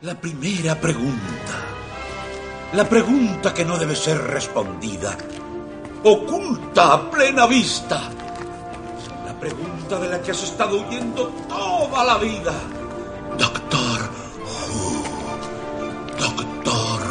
La primera pregunta. La pregunta que no debe ser respondida. Oculta a plena vista. La pregunta de la que has estado huyendo toda la vida. Doctor Who. Doctor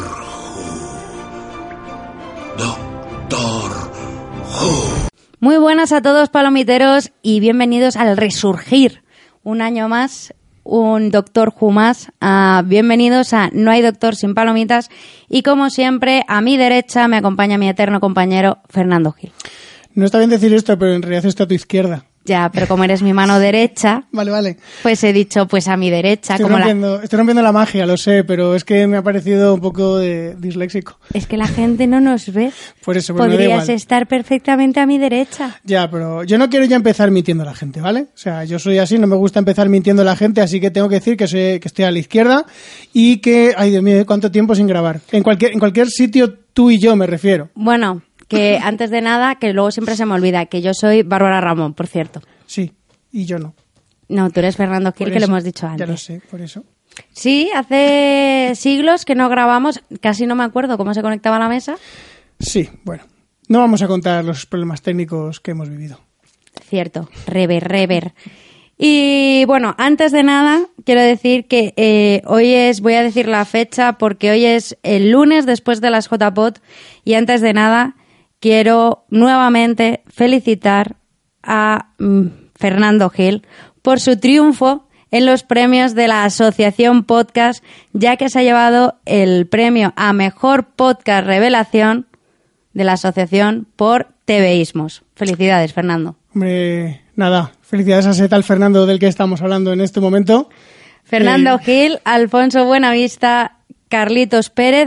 Who. Doctor Who. Muy buenas a todos, palomiteros, y bienvenidos al Resurgir. Un año más, un Doctor Who más. Bienvenidos a No hay Doctor sin Palomitas. Y como siempre, a mi derecha me acompaña mi eterno compañero Fernando Gil. No está bien decir esto, pero en realidad está a tu izquierda. Ya, pero como eres mi mano derecha, Vale. pues he dicho pues a mi derecha. Estoy rompiendo la magia, lo sé, pero es que me ha parecido un poco disléxico. Es que la gente no nos ve. Por eso, pero podrías estar perfectamente a mi derecha. Ya, pero yo no quiero ya empezar mintiendo a la gente, ¿vale? O sea, yo soy así, no me gusta empezar mintiendo a la gente, así que tengo que decir que estoy a la izquierda y que, ay Dios mío, cuánto tiempo sin grabar. En cualquier sitio, tú y yo me refiero. Bueno, que antes de nada, que luego siempre se me olvida, que yo soy Bárbara Ramón, por cierto. Sí, y yo no. No, tú eres Fernando Gil, que lo hemos dicho antes. Ya lo sé, por eso. Sí, hace siglos que no grabamos, casi no me acuerdo cómo se conectaba la mesa. Sí, bueno, no vamos a contar los problemas técnicos que hemos vivido. Cierto, rever. Y bueno, antes de nada, quiero decir que voy a decir la fecha porque hoy es el lunes después de las JPod y antes de nada quiero nuevamente felicitar a Fernando Gil por su triunfo en los premios de la Asociación Podcast, ya que se ha llevado el premio a Mejor Podcast Revelación de la Asociación por TVismos. Felicidades, Fernando. Hombre, nada, felicidades a ese tal Fernando del que estamos hablando en este momento. Fernando Gil, Alfonso Buenavista, Carlos Pérez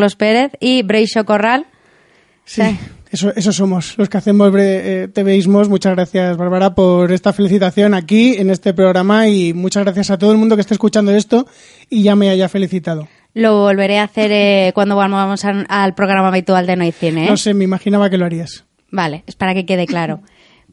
y Breixo Corral. Sí. Eso somos los que hacemos TVismos. Muchas gracias, Bárbara, por esta felicitación aquí en este programa y muchas gracias a todo el mundo que esté escuchando esto y ya me haya felicitado. Lo volveré a hacer cuando volvamos al programa habitual de No hay Cine. No sé, me imaginaba que lo harías. Vale, es para que quede claro.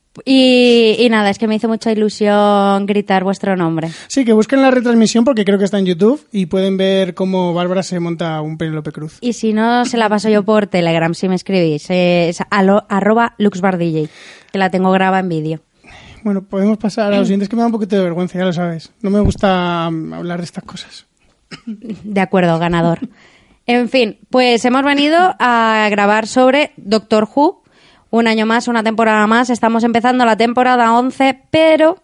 Y nada, es que me hizo mucha ilusión gritar vuestro nombre. Sí, que busquen la retransmisión porque creo que está en YouTube y pueden ver cómo Bárbara se monta un Penélope Cruz. Y si no, se la paso yo por Telegram si me escribís. Es @luxbardj, que la tengo grabada en vídeo. Bueno, podemos pasar a los siguientes, que me da un poquito de vergüenza, ya lo sabes. No me gusta hablar de estas cosas. De acuerdo, ganador. En fin, pues hemos venido a grabar sobre Doctor Who. Un año más, una temporada más. Estamos empezando la temporada 11, pero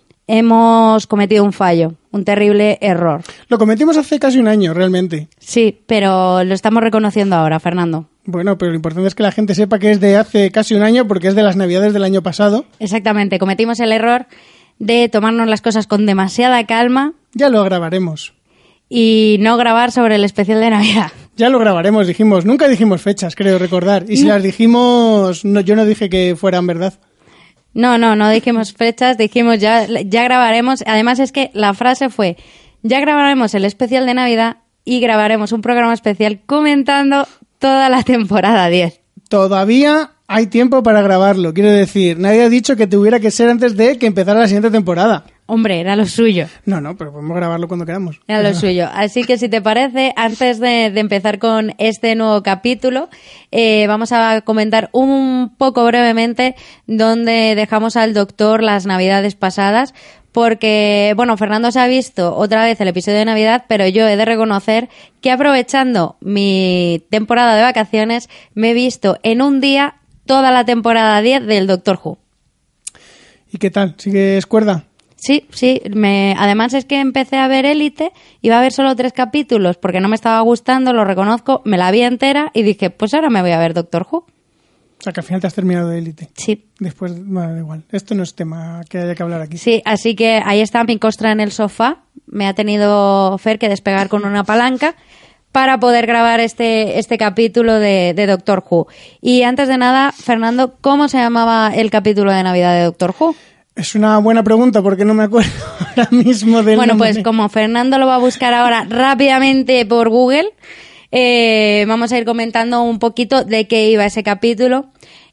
hemos cometido un fallo, un terrible error. Lo cometimos hace casi un año, realmente. Sí, pero lo estamos reconociendo ahora, Fernando. Bueno, pero lo importante es que la gente sepa que es de hace casi un año porque es de las Navidades del año pasado. Exactamente, cometimos el error de tomarnos las cosas con demasiada calma. Ya lo grabaremos. Y no grabar sobre el especial de Navidad. Ya lo grabaremos, nunca dijimos fechas, creo recordar. Y si las dijimos, yo no dije que fueran verdad. No dijimos fechas, dijimos ya grabaremos. Además es que la frase fue, ya grabaremos el especial de Navidad y grabaremos un programa especial comentando toda la temporada 10. Todavía hay tiempo para grabarlo, quiero decir, nadie ha dicho que tuviera que ser antes de que empezara la siguiente temporada. Hombre, era lo suyo. No, pero podemos grabarlo cuando queramos. Era lo suyo. Así que si te parece, antes de empezar con este nuevo capítulo, vamos a comentar un poco brevemente dónde dejamos al doctor las Navidades pasadas. Porque, bueno, Fernando se ha visto otra vez el episodio de Navidad, pero yo he de reconocer que aprovechando mi temporada de vacaciones, me he visto en un día toda la temporada 10 del Doctor Who. ¿Y qué tal? ¿Sigues cuerda? Sí. Además es que empecé a ver Élite, iba a ver solo 3 capítulos porque no me estaba gustando, lo reconozco, me la vi entera y dije, pues ahora me voy a ver Doctor Who. O sea, que al final te has terminado de Élite. Sí. Después, bueno, da igual. Esto no es tema que haya que hablar aquí. Sí, así que ahí está mi costra en el sofá. Me ha tenido Fer que despegar con una palanca para poder grabar este capítulo de Doctor Who. Y antes de nada, Fernando, ¿cómo se llamaba el capítulo de Navidad de Doctor Who? Es una buena pregunta porque no me acuerdo ahora mismo del Bueno, nombre. pues como Fernando lo va a buscar ahora rápidamente por Google, vamos a ir comentando un poquito de qué iba ese capítulo.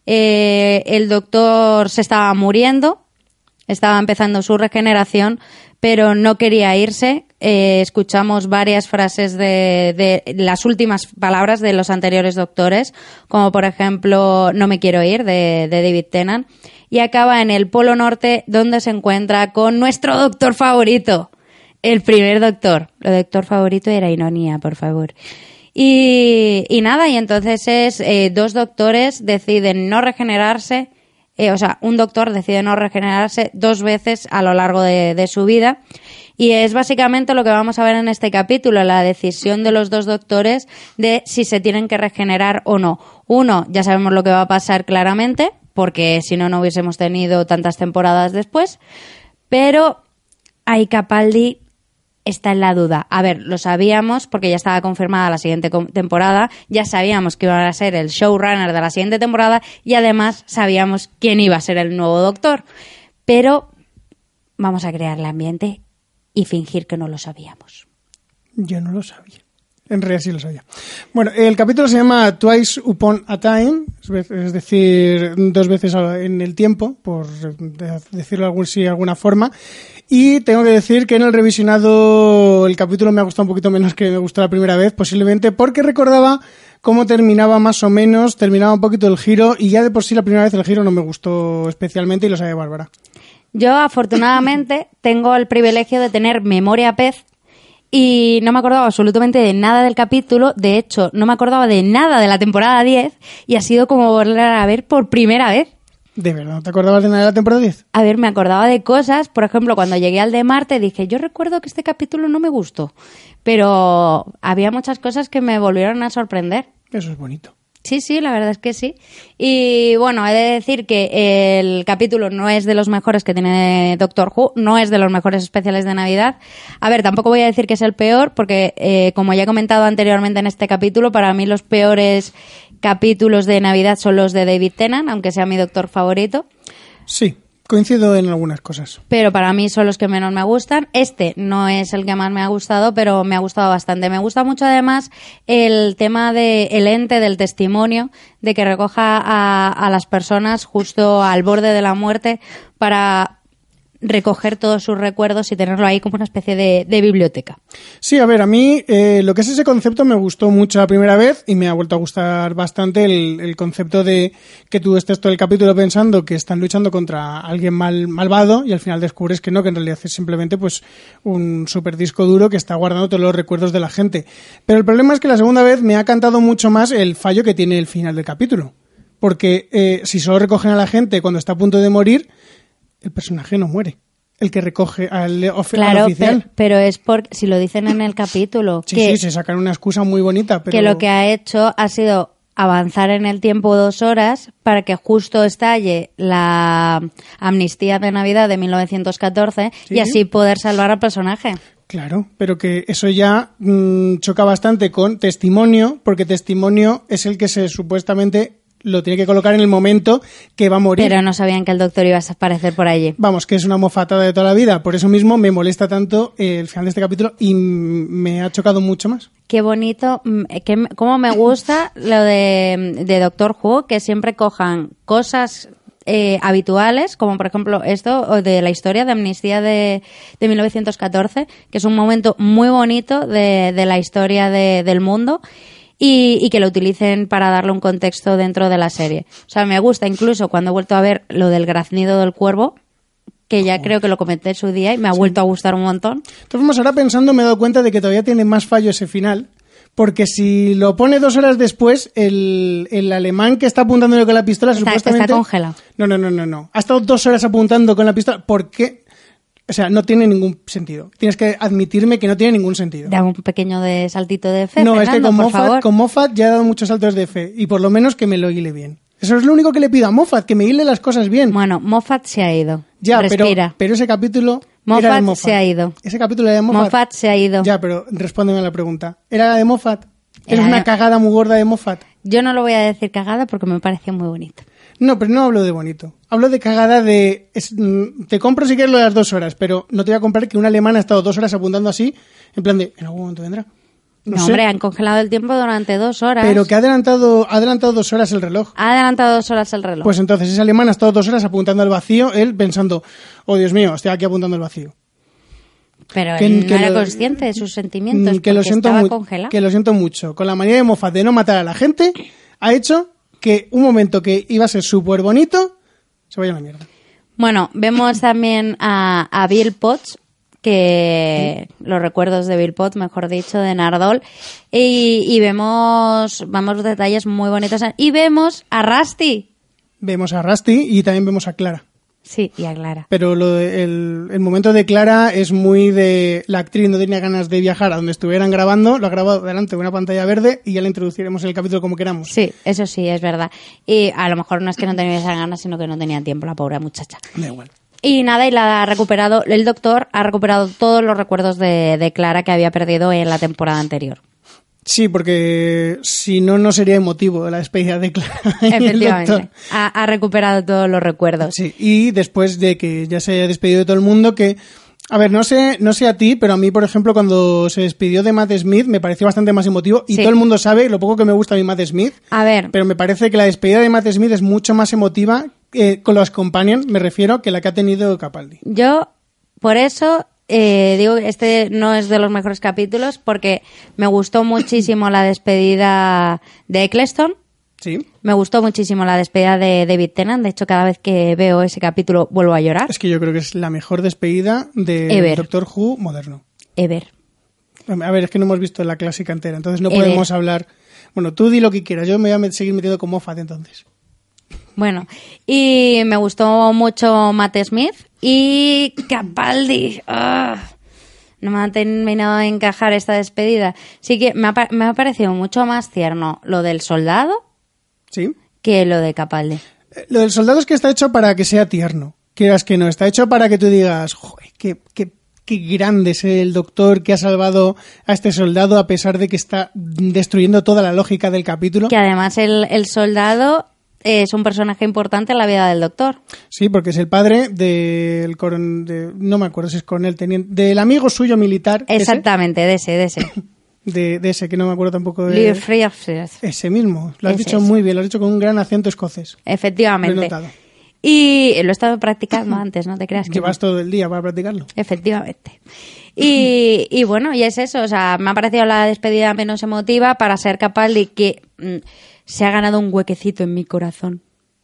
El doctor se estaba muriendo, estaba empezando su regeneración, pero no quería irse. Escuchamos varias frases de las últimas palabras de los anteriores doctores, como por ejemplo "no me quiero ir" de David Tennant, y acaba en el Polo Norte, donde se encuentra con nuestro doctor favorito, el primer doctor. Lo doctor favorito era ironía, por favor. Y nada, y entonces dos doctores deciden no regenerarse, un doctor decide no regenerarse 2 veces a lo largo de su vida, y es básicamente lo que vamos a ver en este capítulo, la decisión de los 2 doctores de si se tienen que regenerar o no. Uno, ya sabemos lo que va a pasar claramente, porque si no, no hubiésemos tenido tantas temporadas después, pero ahí Capaldi está en la duda. A ver, lo sabíamos porque ya estaba confirmada la siguiente temporada, ya sabíamos que iba a ser el showrunner de la siguiente temporada y además sabíamos quién iba a ser el nuevo doctor. Pero vamos a crear el ambiente y fingir que no lo sabíamos. Yo no lo sabía. En realidad sí lo sabía. Bueno, el capítulo se llama Twice Upon a Time, es decir, 2 veces en el tiempo, por decirlo de alguna forma. Y tengo que decir que en el revisionado el capítulo me ha gustado un poquito menos que me gustó la primera vez, posiblemente porque recordaba cómo terminaba más o menos, terminaba un poquito el giro, y ya de por sí la primera vez el giro no me gustó especialmente, y lo sabe Bárbara. Yo, afortunadamente, tengo el privilegio de tener memoria pez y no me acordaba absolutamente de nada del capítulo. De hecho, no me acordaba de nada de la temporada 10 y ha sido como volver a ver por primera vez. ¿De verdad no te acordabas de nada de la temporada 10? A ver, me acordaba de cosas. Por ejemplo, cuando llegué al de Marte dije, yo recuerdo que este capítulo no me gustó, pero había muchas cosas que me volvieron a sorprender. Eso es bonito. Sí, sí, la verdad es que sí. Y bueno, he de decir que el capítulo no es de los mejores que tiene Doctor Who, no es de los mejores especiales de Navidad. A ver, tampoco voy a decir que es el peor, porque como ya he comentado anteriormente en este capítulo, para mí los peores capítulos de Navidad son los de David Tennant, aunque sea mi doctor favorito. Sí. Coincido en algunas cosas. Pero para mí son los que menos me gustan. Este no es el que más me ha gustado, pero me ha gustado bastante. Me gusta mucho además el tema del ente, del testimonio, de que recoja a las personas justo al borde de la muerte para recoger todos sus recuerdos y tenerlo ahí como una especie de biblioteca. Sí, a ver, a mí lo que es ese concepto me gustó mucho la primera vez y me ha vuelto a gustar bastante el concepto de que tú estés todo el capítulo pensando que están luchando contra alguien malvado y al final descubres que no, que en realidad es simplemente pues un super disco duro que está guardando todos los recuerdos de la gente. Pero el problema es que la segunda vez me ha cantado mucho más el fallo que tiene el final del capítulo. Porque si solo recogen a la gente cuando está a punto de morir, el personaje no muere. El que recoge al oficial. Pero es porque, si lo dicen en el capítulo... Sí, se sacan una excusa muy bonita, pero... Que lo que ha hecho ha sido avanzar en el tiempo 2 horas para que justo estalle la amnistía de Navidad de 1914 y así poder salvar al personaje. Claro, pero que eso ya choca bastante con Testimonio, porque Testimonio es el que se supuestamente lo tiene que colocar en el momento que va a morir. Pero no sabían que el doctor iba a aparecer por allí. Vamos, que es una mofatada de toda la vida. Por eso mismo me molesta tanto el final de este capítulo y me ha chocado mucho más. Qué bonito, cómo me gusta lo de Doctor Who, que siempre cojan cosas habituales, como por ejemplo esto, o de la historia de amnistía de 1914, que es un momento muy bonito de la historia del mundo, y que lo utilicen para darle un contexto dentro de la serie. O sea, me gusta incluso cuando he vuelto a ver lo del graznido del cuervo, que ya creo que lo comenté en su día y me ha vuelto a gustar un montón. Entonces, ahora pensando me he dado cuenta de que todavía tiene más fallo ese final, porque si lo pone 2 horas después, el alemán que está apuntándole con la pistola supuestamente... Está congelado. No. Ha estado 2 horas apuntando con la pistola. ¿Por qué? O sea, no tiene ningún sentido. Tienes que admitirme que no tiene ningún sentido. Da un pequeño saltito de fe, No, Fernando, es que con Moffat ya ha dado muchos saltos de fe. Y por lo menos que me lo hile bien. Eso es lo único que le pido a Moffat, que me hile las cosas bien. Bueno, Moffat se ha ido. Ya, respira. Pero ese capítulo Moffat era de Moffat. Se ha ido. Ese capítulo era de Moffat. Moffat se ha ido. Ya, pero respóndeme a la pregunta. ¿Era de Moffat? ¿Era una cagada muy gorda de Moffat? Yo no lo voy a decir cagada porque me pareció muy bonito. No, pero no hablo de bonito. Hablo de cagada de... te compro si quieres lo de las 2 horas, pero no te voy a comprar que un alemán ha estado 2 horas apuntando así, en plan de... ¿En algún momento vendrá? No, hombre, han congelado el tiempo durante 2 horas. Pero que ha adelantado 2 horas el reloj. Ha adelantado 2 horas el reloj. Pues entonces ese alemán ha estado 2 horas apuntando al vacío, él pensando, oh Dios mío, estoy aquí apuntando al vacío. Pero él no era consciente de sus sentimientos que lo siento estaba congelado. Que lo siento mucho. Con la manía de Moffat de no matar a la gente, ha hecho que un momento que iba a ser súper bonito se vaya a la mierda. Bueno, vemos también a Bill Potts, que los recuerdos de Bill Potts, mejor dicho, de Nardole, y vemos detalles muy bonitos. Y vemos a Rusty. Vemos a Rusty y también vemos a Clara. Sí, y a Clara. Pero el momento de Clara es muy de... La actriz no tenía ganas de viajar a donde estuvieran grabando, lo ha grabado delante de una pantalla verde y ya la introduciremos en el capítulo como queramos. Sí, eso sí, es verdad. Y a lo mejor no es que no tenía esas ganas, sino que no tenía tiempo la pobre muchacha. Da igual. Y nada, y la ha recuperado, el doctor ha recuperado todos los recuerdos de Clara que había perdido en la temporada anterior. Sí, porque si no, no sería emotivo la despedida de Clara. Efectivamente, ha recuperado todos los recuerdos. Sí, y después de que ya se haya despedido de todo el mundo, que... A ver, no sé a ti, pero a mí, por ejemplo, cuando se despidió de Matt Smith me pareció bastante más emotivo y sí. Todo el mundo sabe lo poco que me gusta a mí Matt Smith. A ver. Pero me parece que la despedida de Matt Smith es mucho más emotiva con los companions, me refiero, que la que ha tenido Capaldi. Yo, por eso... digo que este no es de los mejores capítulos porque me gustó muchísimo la despedida de Eccleston. Sí. Me gustó muchísimo la despedida de David Tennant. De hecho, cada vez que veo ese capítulo vuelvo a llorar. Es que yo creo que es la mejor despedida de Doctor Who moderno. Ever. A ver, es que no hemos visto la clásica entera, entonces no podemos hablar... Bueno, tú di lo que quieras, yo me voy a seguir metiendo con Moffat entonces. Bueno, y me gustó mucho Matt Smith y Capaldi. No me ha terminado de encajar esta despedida. Sí que me ha parecido mucho más tierno lo del soldado ¿Sí? que lo de Capaldi. Lo del soldado es que está hecho para que sea tierno. Quieras que no, está hecho para que tú digas, joder, qué grande es el doctor que ha salvado a este soldado a pesar de que está destruyendo toda la lógica del capítulo. Que además el soldado... es un personaje importante en la vida del doctor. Sí, porque es el padre del coronel, no me acuerdo si es coronel, teniente, del amigo suyo militar. Exactamente, de ese. De ese, que no me acuerdo tampoco de... Ese mismo, lo has dicho muy bien, lo has dicho con un gran acento escocés. Efectivamente. Lo he notado. Y lo he estado practicando antes, no te creas que vas todo el día para practicarlo. Efectivamente. Y bueno, y es eso, o sea, me ha parecido la despedida menos emotiva para ser Capaldi que... se ha ganado un huequecito en mi corazón.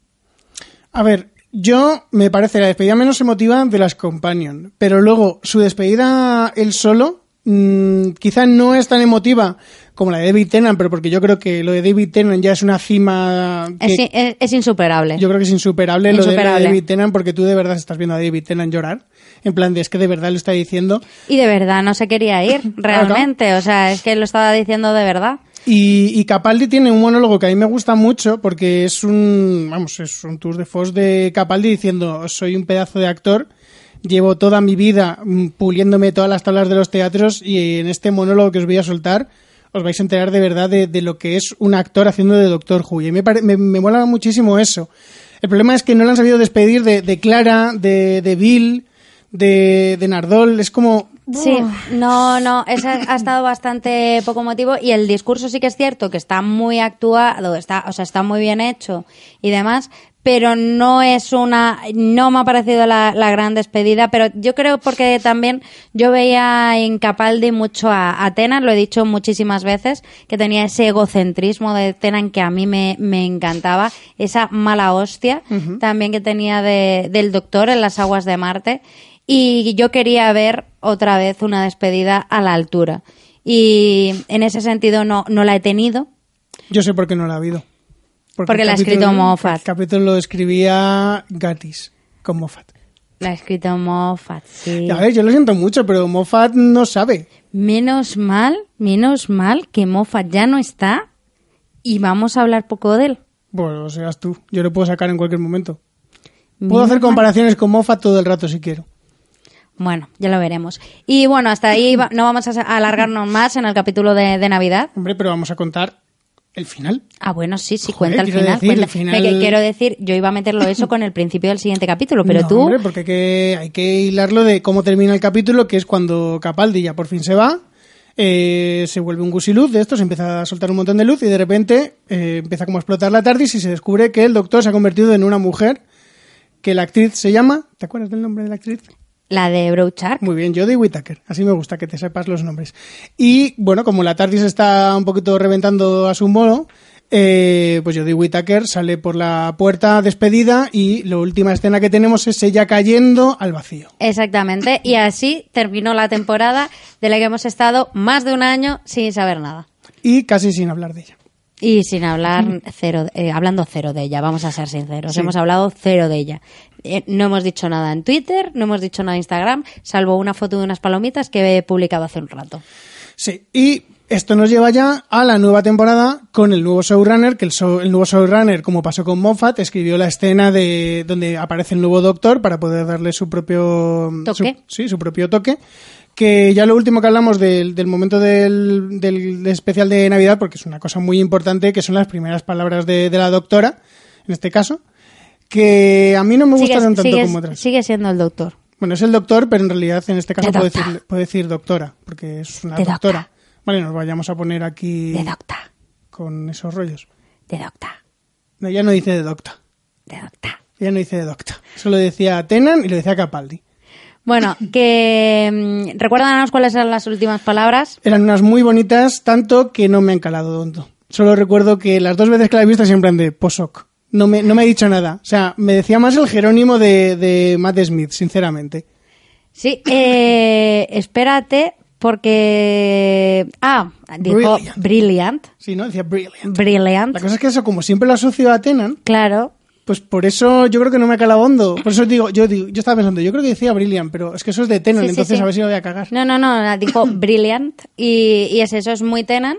A ver, yo me parece la despedida menos emotiva de las Companion, pero luego su despedida él solo quizá no es tan emotiva como la de David Tennant, pero porque yo creo que lo de David Tennant ya es una cima... Es insuperable. Yo creo que es insuperable lo de David Tennant, porque tú de verdad estás viendo a David Tennant llorar. En plan, es que de verdad lo está diciendo. Y de verdad no se quería ir, realmente. O sea, es que lo estaba diciendo de verdad. Y Capaldi tiene un monólogo que a mí me gusta mucho porque es un tour de force de Capaldi diciendo soy un pedazo de actor, llevo toda mi vida puliéndome todas las tablas de los teatros y en este monólogo que os voy a soltar os vais a enterar de verdad de lo que es un actor haciendo de Doctor Who. Y me mola muchísimo eso. El problema es que no lo han sabido despedir de Clara, de Bill, de Nardole. Es como... Sí, no, ha estado bastante poco emotivo y el discurso sí que es cierto que está muy actuado, está muy bien hecho y demás, pero no me ha parecido la gran despedida, pero yo creo porque también yo veía en Capaldi mucho a Tennant, lo he dicho muchísimas veces, que tenía ese egocentrismo de Tennant que a mí me encantaba, esa mala hostia también que tenía del doctor en las aguas de Marte. Y yo quería ver otra vez una despedida a la altura. Y en ese sentido no la he tenido. Yo sé por qué no la ha habido. Porque la ha escrito Moffat. El capítulo lo escribía Gatiss con Moffat. La ha escrito Moffat, sí. A ver, yo lo siento mucho, pero Moffat no sabe. Menos mal que Moffat ya no está y vamos a hablar poco de él. Bueno, seas tú. Yo lo puedo sacar en cualquier momento. Puedo hacer comparaciones con Moffat todo el rato si quiero. Bueno, ya lo veremos. Y bueno, hasta ahí no vamos a alargarnos más en el capítulo de Navidad. Hombre, pero vamos a contar el final. Ah, bueno, sí, Joder, cuenta el final. El final... Quiero decir, yo iba a meterlo eso con el principio del siguiente capítulo, pero no, tú... Hombre, porque hay que hilarlo de cómo termina el capítulo, que es cuando Capaldi ya por fin se va, se vuelve un gusiluz de esto, se empieza a soltar un montón de luz y de repente empieza como a explotar la TARDIS y se descubre que el doctor se ha convertido en una mujer, que la actriz se llama... ¿Te acuerdas del nombre de la actriz? La de Broadchurch. Muy bien, Jodie Whittaker. Así me gusta que te sepas los nombres. Y, bueno, como la TARDIS está un poquito reventando a su modo, pues Jodie Whittaker sale por la puerta despedida y la última escena que tenemos es ella cayendo al vacío. Exactamente. Y así terminó la temporada de la que hemos estado más de un año sin saber nada. Y casi sin hablar de ella. Y sin hablar hablando cero de ella, vamos a ser sinceros. Sí. Hemos hablado cero de ella. No hemos dicho nada en Twitter, no hemos dicho nada en Instagram, salvo una foto de unas palomitas que he publicado hace un rato. Sí, y esto nos lleva ya a la nueva temporada con el nuevo showrunner, que el nuevo showrunner, como pasó con Moffat, escribió la escena de donde aparece el nuevo Doctor para poder darle su propio toque. Su propio toque. Que ya lo último que hablamos del momento del especial de Navidad, porque es una cosa muy importante, que son las primeras palabras de la doctora, en este caso, que a mí no me gustaron tanto como otras. Sigue siendo el Doctor. Bueno, es el Doctor, pero en realidad en este caso The puedo decir doctora, porque es una The doctora. Doctor. Vale, nos vayamos a poner aquí De Doctor. con esos rollos. De Doctor. No, ella no dice de docta. De Doctor. Ella no dice de docta. Eso lo decía Tennant y lo decía Capaldi. Bueno, que recuérdanos cuáles eran las últimas palabras. Eran unas muy bonitas, tanto que no me han calado tonto. Solo recuerdo que las dos veces que la he visto siempre en de Posoc. No me ha dicho nada. O sea, me decía más el Jerónimo de Matt Smith, sinceramente. Sí, espérate, porque... dijo brilliant. Sí, ¿no? Decía brilliant. Brilliant. La cosa es que eso, como siempre lo asocio a Tennant, Claro. pues por eso yo creo que no me ha calado hondo. Por eso yo estaba pensando, yo creo que decía brilliant, pero es que eso es de Tennant, Sí, entonces sí. a ver si lo voy a cagar. No, dijo brilliant y es eso, es muy Tennant.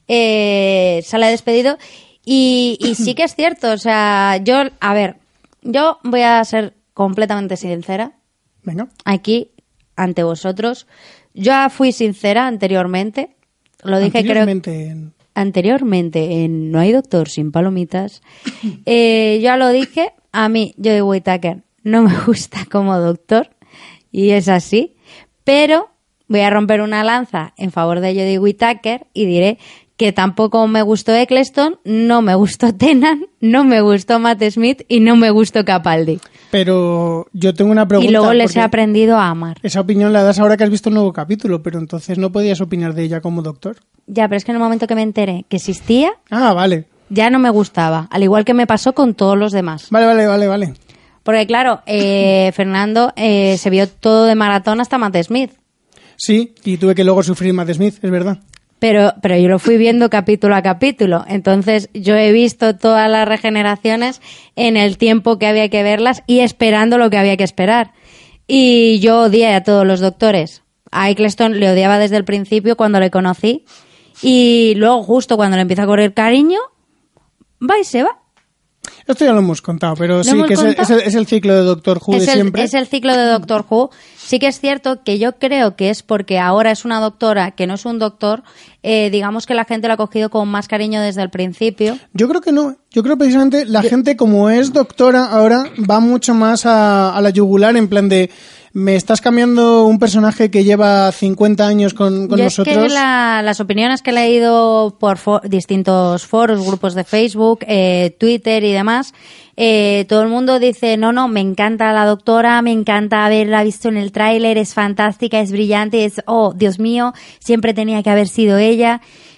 Sale despedido y sí que es cierto, o sea, yo voy a ser completamente sincera Venga. aquí ante vosotros. Yo ya fui sincera anteriormente, lo dije anteriormente en No hay doctor sin palomitas. Yo ya lo dije, a mí Jodie Whittaker no me gusta como doctor y es así, pero voy a romper una lanza en favor de Jodie Whittaker y diré que tampoco me gustó Eccleston, no me gustó Tennant, no me gustó Matt Smith y no me gustó Capaldi. Pero yo tengo una pregunta. Y luego les he porque aprendido a amar. esa opinión la das ahora que has visto un nuevo capítulo, pero entonces no podías opinar de ella como doctor. Ya, pero es que en el momento que me enteré que existía, Ah, vale. ya no me gustaba, al igual que me pasó con todos los demás. Vale. Porque claro, Fernando se vio todo de maratón hasta Matt Smith. Sí, y tuve que luego sufrir Matt Smith, es verdad. Pero yo lo fui viendo capítulo a capítulo. Entonces yo he visto todas las regeneraciones en el tiempo que había que verlas y esperando lo que había que esperar. Y yo odié a todos los doctores. A Eccleston le odiaba desde el principio cuando le conocí. Y luego justo cuando le empieza a correr cariño, va y se va. Esto ya lo hemos contado, pero sí, hemos que contado? es el ciclo de Doctor Who de siempre. Es el ciclo de Doctor Who. Sí que es cierto que yo creo que es porque ahora es una doctora que no es un doctor, digamos que la gente lo ha cogido con más cariño desde el principio. Yo creo que no. Yo creo precisamente la gente, como es doctora ahora, va mucho más a la yugular, en plan de me estás cambiando un personaje que lleva 50 años con Yo nosotros. Es que las opiniones que he leído por distintos foros, grupos de Facebook, Twitter y demás, todo el mundo dice, no, me encanta la doctora, me encanta haberla visto en el tráiler, es fantástica, es brillante, oh, Dios mío, siempre tenía que haber sido ella.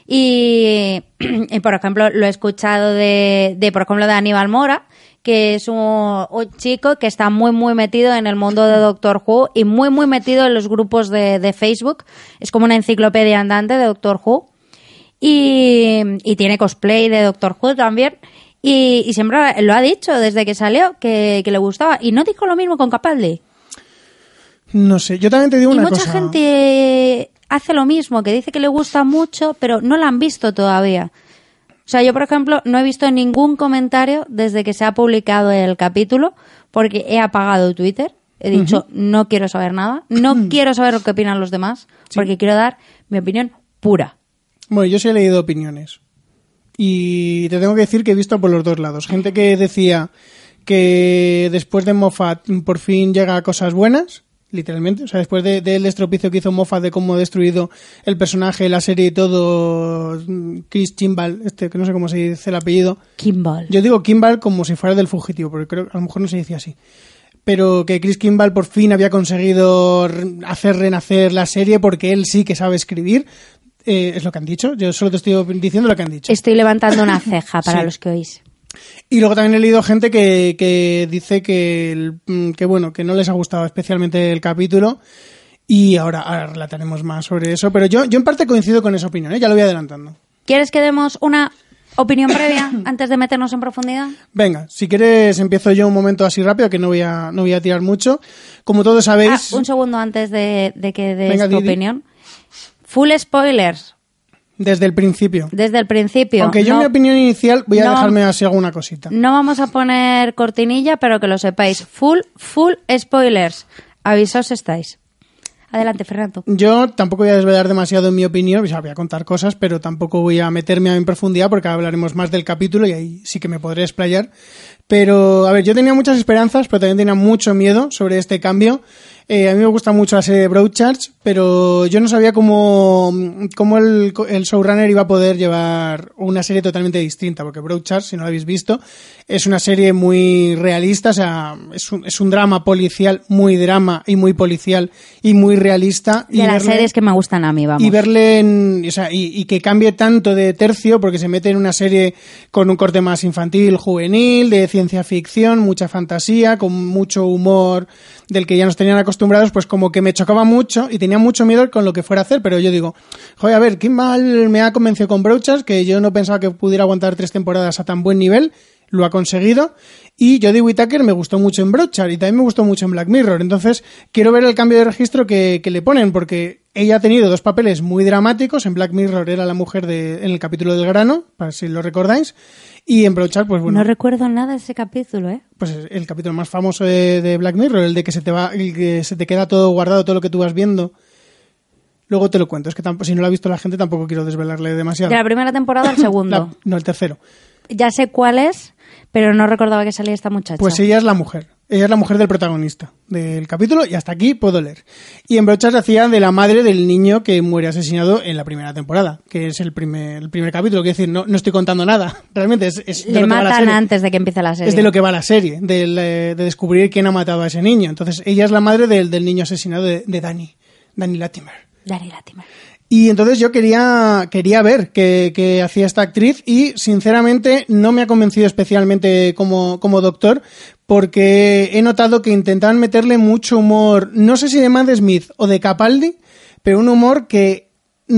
Y por ejemplo, lo he escuchado por ejemplo, de Aníbal Mora, que es un chico que está muy, muy metido en el mundo de Doctor Who y muy, muy metido en los grupos de Facebook. Es como una enciclopedia andante de Doctor Who. Y tiene cosplay de Doctor Who también. Y siempre lo ha dicho desde que salió, que le gustaba. Y no dijo lo mismo con Capaldi. No sé, yo también te digo una cosa. Y mucha gente hace lo mismo, que dice que le gusta mucho, pero no la han visto todavía. O sea, yo, por ejemplo, no he visto ningún comentario desde que se ha publicado el capítulo, porque he apagado Twitter. He dicho, no quiero saber nada, no quiero saber lo que opinan los demás, porque quiero dar mi opinión pura. Bueno, yo sí he leído opiniones. Y te tengo que decir que he visto por los dos lados. Gente que decía que después de Moffat por fin llega a cosas buenas, literalmente. O sea, después del estropicio que hizo Moffat de cómo ha destruido el personaje, la serie y todo, Chris Kimball, que no sé cómo se dice el apellido. Kimball. Yo digo Kimball como si fuera del fugitivo, porque creo que a lo mejor no se dice así. pero que Chris Kimball por fin había conseguido hacer renacer la serie porque él sí que sabe escribir. Es lo que han dicho, yo solo te estoy diciendo lo que han dicho. Estoy levantando una ceja para los que oís. Y luego también he leído gente que dice que bueno, que no les ha gustado especialmente el capítulo, y ahora relataremos más sobre eso, pero yo en parte coincido con esa opinión, ya lo voy adelantando. ¿Quieres que demos una opinión previa antes de meternos en profundidad? Venga, si quieres empiezo yo un momento así rápido, que no voy a tirar mucho. Como todos sabéis... Un segundo antes de que des tu opinión. Full spoilers. Desde el principio. Desde el principio. Aunque yo en mi opinión inicial voy a dejarme así alguna cosita. No vamos a poner cortinilla, pero que lo sepáis. Full spoilers. Avisaos estáis. Adelante, Fernando. Yo tampoco voy a desvelar demasiado en mi opinión, o sea, voy a contar cosas, pero tampoco voy a meterme en profundidad porque hablaremos más del capítulo y ahí sí que me podré explayar. Pero, a ver, yo tenía muchas esperanzas, pero también tenía mucho miedo sobre este cambio. A mí me gusta mucho la serie de Broadchurch, pero yo no sabía cómo el showrunner iba a poder llevar una serie totalmente distinta, porque Broadchurch, si no lo habéis visto, es una serie muy realista, o sea, es un drama policial, muy drama y muy policial y muy realista. De las series que me gustan a mí, vamos. Y verle y que cambie tanto de tercio, porque se mete en una serie con un corte más infantil, juvenil, de ciencia ficción, mucha fantasía, con mucho humor del que ya nos tenían acostumbrados, pues como que me chocaba mucho y tenía mucho miedo con lo que fuera a hacer, pero yo digo, joder, a ver, Kimball me ha convencido con Broadchurch, que yo no pensaba que pudiera aguantar 3 temporadas a tan buen nivel, lo ha conseguido, y Jodie Whittaker me gustó mucho en Broadchurch y también me gustó mucho en Black Mirror, entonces quiero ver el cambio de registro que le ponen, porque ella ha tenido 2 papeles muy dramáticos. En Black Mirror era la mujer en el capítulo del grano, para si lo recordáis, y en Broadchurch, pues bueno. No recuerdo nada de ese capítulo, ¿eh? Pues el capítulo más famoso de Black Mirror, el de que se te queda todo guardado, todo lo que tú vas viendo. Luego te lo cuento, es que si no lo ha visto la gente tampoco quiero desvelarle demasiado. ¿De la primera temporada al segundo? No, el tercero. Ya sé cuál es, pero no recordaba que salía esta muchacha. Pues ella es la mujer. Ella es la mujer del protagonista del capítulo y hasta aquí puedo leer. Y en Broadchurch hacía de la madre del niño que muere asesinado en la primera temporada, que es el primer capítulo. Quiero decir, no estoy contando nada. Realmente es de Le lo que va la matan serie. antes de que empiece la serie. Es de lo que va la serie, de descubrir quién ha matado a ese niño. Entonces, ella es la madre del niño asesinado de Danny Latimer. Danny Latimer. Y entonces yo quería ver qué hacía esta actriz y sinceramente no me ha convencido especialmente como doctor, porque he notado que intentaban meterle mucho humor, no sé si de Matt Smith o de Capaldi, pero un humor que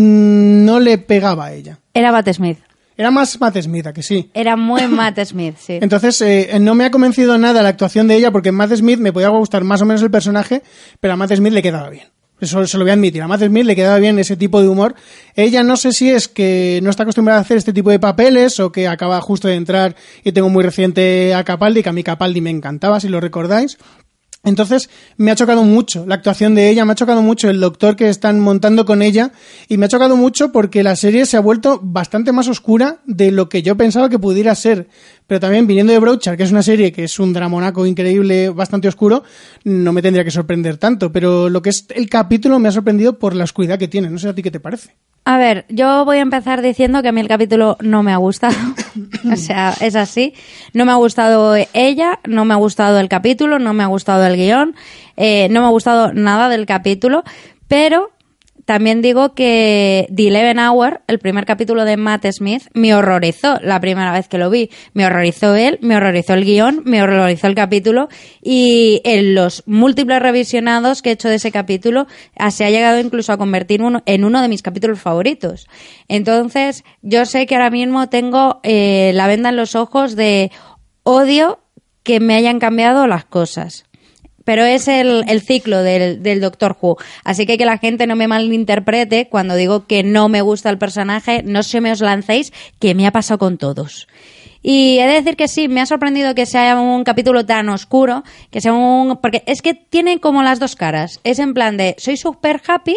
no le pegaba a ella. Era Matt Smith. Era más Matt Smith, ¿a que sí? Era muy Matt Smith, sí. Entonces, no me ha convencido nada la actuación de ella, porque Matt Smith me podía gustar más o menos el personaje, pero a Matt Smith le quedaba bien. Eso se lo voy a admitir. A Matt Smith le quedaba bien ese tipo de humor. Ella no sé si es que no está acostumbrada a hacer este tipo de papeles o que acaba justo de entrar y tengo muy reciente a Capaldi, que a mí Capaldi me encantaba, si lo recordáis. Entonces me ha chocado mucho la actuación de ella, me ha chocado mucho el doctor que están montando con ella y me ha chocado mucho porque la serie se ha vuelto bastante más oscura de lo que yo pensaba que pudiera ser. Pero también viniendo de Broadchurch, que es una serie que es un dramonaco increíble, bastante oscuro, no me tendría que sorprender tanto. Pero lo que es el capítulo me ha sorprendido por la oscuridad que tiene. No sé a ti qué te parece. A ver, yo voy a empezar diciendo que a mí el capítulo no me ha gustado. O sea, es así. No me ha gustado ella, no me ha gustado el capítulo, no me ha gustado el guión, no me ha gustado nada del capítulo, pero también digo que The 11 Hour, el primer capítulo de Matt Smith, me horrorizó la primera vez que lo vi. Me horrorizó él, me horrorizó el guión, me horrorizó el capítulo y en los múltiples revisionados que he hecho de ese capítulo se ha llegado incluso a convertir en uno de mis capítulos favoritos. Entonces, yo sé que ahora mismo tengo la venda en los ojos de odio que me hayan cambiado las cosas. Pero es el ciclo del Doctor Who. Así que la gente no me malinterprete cuando digo que no me gusta el personaje, no se me os lancéis, que me ha pasado con todos. Y he de decir que sí, me ha sorprendido que sea un capítulo tan oscuro, que sea porque es que tiene como las dos caras. Es en plan de, soy super happy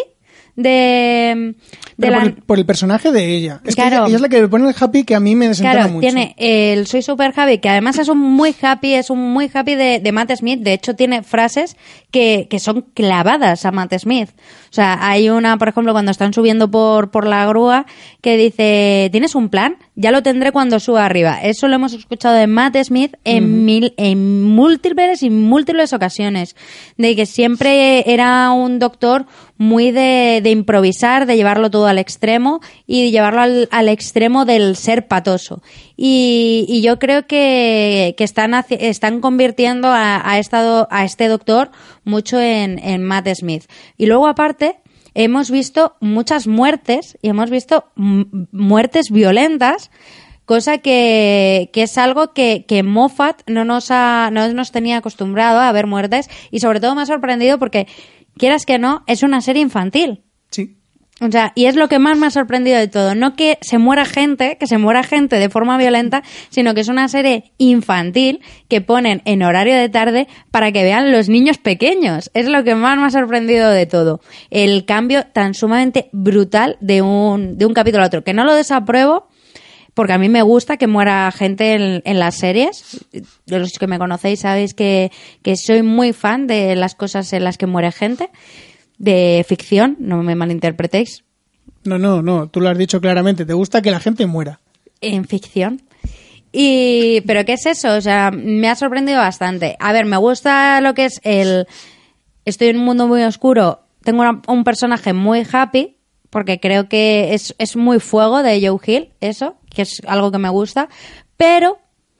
por el personaje de ella. Es claro, que ella es la que me pone el happy que a mí me desentona mucho. Tiene el soy super happy, que además es un muy happy de Matt Smith. De hecho, tiene frases que son clavadas a Matt Smith. O sea, hay una, por ejemplo, cuando están subiendo por la grúa, que dice, ¿tienes un plan? ya lo tendré cuando suba arriba. Eso lo hemos escuchado de Matt Smith en múltiples y múltiples ocasiones, de que siempre era un doctor muy de improvisar, de llevarlo todo al extremo y de llevarlo al extremo del ser patoso. Y yo creo que están convirtiendo a este doctor mucho en Matt Smith. Y luego, aparte, hemos visto muchas muertes y hemos visto muertes violentas, cosa que es algo que Moffat no nos tenía acostumbrado a ver muertes, y sobre todo me ha sorprendido porque, quieras que no, es una serie infantil. Sí. O sea, y es lo que más me ha sorprendido de todo. No que se muera gente de forma violenta, sino que es una serie infantil que ponen en horario de tarde para que vean los niños pequeños. Es lo que más me ha sorprendido de todo. El cambio tan sumamente brutal de un capítulo a otro. Que no lo desapruebo, porque a mí me gusta que muera gente en las series. Los que me conocéis sabéis que soy muy fan de las cosas en las que muere gente. De ficción, no me malinterpretéis. No, tú lo has dicho claramente, te gusta que la gente muera. En ficción. ¿Pero qué es eso? O sea, me ha sorprendido bastante. A ver, me gusta lo que es estoy en un mundo muy oscuro, tengo un personaje muy happy, porque creo que es muy fuego de Joe Hill, eso, que es algo que me gusta, pero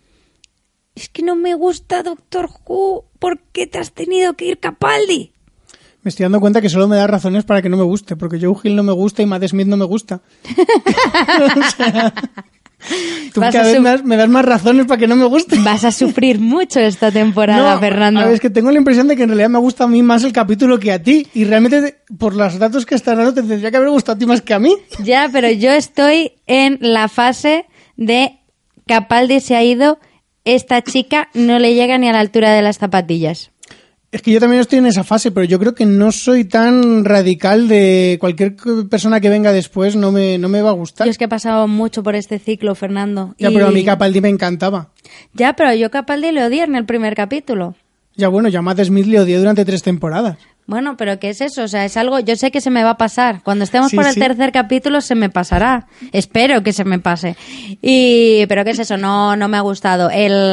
es que no me gusta Doctor Who, ¿por qué te has tenido que ir, Capaldi? Me estoy dando cuenta que solo me da razones para que no me guste, porque Joe Hill no me gusta y Matt Smith no me gusta. O sea, tú cada vez me das más razones para que no me guste. Vas a sufrir mucho esta temporada, Fernando. A ver, es que tengo la impresión de que en realidad me gusta a mí más el capítulo que a ti. Y realmente, por los datos que estás dando, te tendría que haber gustado a ti más que a mí. Ya, pero yo estoy en la fase de Capaldi se ha ido, esta chica no le llega ni a la altura de las zapatillas. Es que yo también estoy en esa fase, pero yo creo que no soy tan radical de cualquier persona que venga después, no me va a gustar. Yo es que he pasado mucho por este ciclo, Fernando. Ya, pero a mí Capaldi me encantaba. Ya, pero yo Capaldi le odié en el primer capítulo. Ya, bueno, yo a Matt Smith le odié durante 3 temporadas. Bueno, pero ¿qué es eso? O sea, es algo, yo sé que se me va a pasar. Cuando estemos por el tercer capítulo se me pasará. Espero que se me pase. Pero ¿qué es eso? No me ha gustado.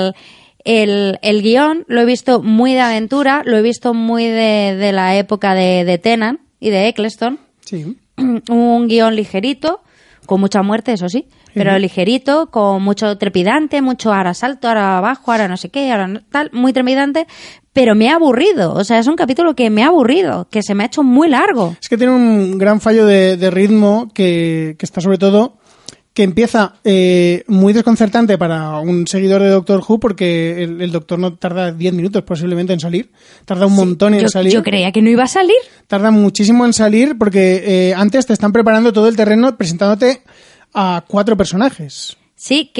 El guión lo he visto muy de aventura, lo he visto muy de la época de Tennant y de Eccleston. Sí. Un guión ligerito, con mucha muerte, eso sí, pero ligerito, con mucho trepidante, mucho ahora salto, ahora abajo, ahora no sé qué, ahora tal, muy trepidante, pero me ha aburrido. O sea, es un capítulo que me ha aburrido, que se me ha hecho muy largo. Es que tiene un gran fallo de ritmo que está sobre todo... que empieza muy desconcertante para un seguidor de Doctor Who, porque el Doctor no tarda 10 minutos posiblemente en salir. Tarda un montón en salir. Yo creía que no iba a salir. Tarda muchísimo en salir porque antes te están preparando todo el terreno presentándote a 4 personajes. Sí,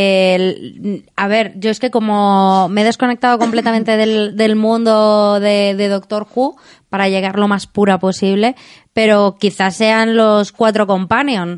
a ver, yo es que como me he desconectado completamente del mundo de Doctor Who para llegar lo más pura posible, pero quizás sean los 4 companions.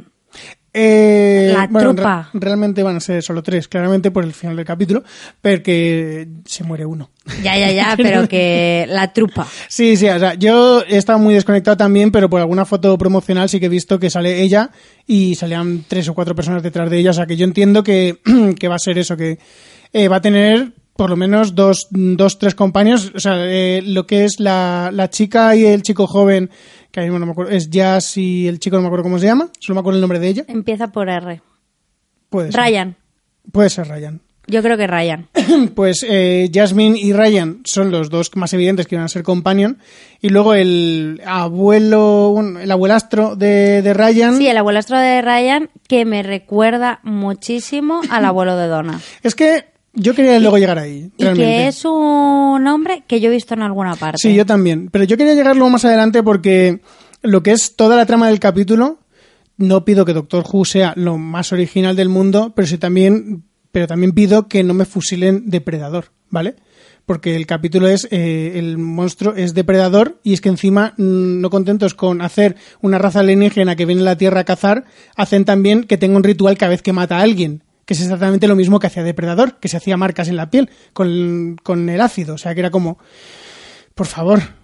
Trupa. Realmente van a ser solo 3, claramente por el final del capítulo, porque se muere uno. Ya, pero que la trupa. Sí, o sea, yo he estado muy desconectado también, pero por alguna foto promocional sí que he visto que sale ella y salían 3 o 4 personas detrás de ella, o sea que yo entiendo que va a ser eso, que va a tener por lo menos 2-3 compañeros, o sea, lo que es la chica y el chico joven, que ahí no me acuerdo, es Jazz y el chico no me acuerdo cómo se llama, solo me acuerdo el nombre de ella. Empieza por R. Puede ser. Ryan. Puede ser Ryan. Yo creo que Ryan. Pues Jasmine y Ryan son los 2 más evidentes que van a ser companion. Y luego el abuelastro de Ryan. Sí, el abuelastro de Ryan, que me recuerda muchísimo al abuelo de Donna. Es que yo quería luego llegar ahí, realmente. Y que es un hombre que yo he visto en alguna parte. Sí, yo también. Pero yo quería llegar luego más adelante porque lo que es toda la trama del capítulo, no pido que Doctor Who sea lo más original del mundo, pero también pido que no me fusilen depredador, ¿vale? Porque el capítulo es, el monstruo es depredador y es que encima, no contentos con hacer una raza alienígena que viene a la Tierra a cazar, hacen también que tenga un ritual cada vez que mata a alguien, que es exactamente lo mismo que hacía Depredador, que se hacía marcas en la piel con el ácido. O sea, que era como, por favor,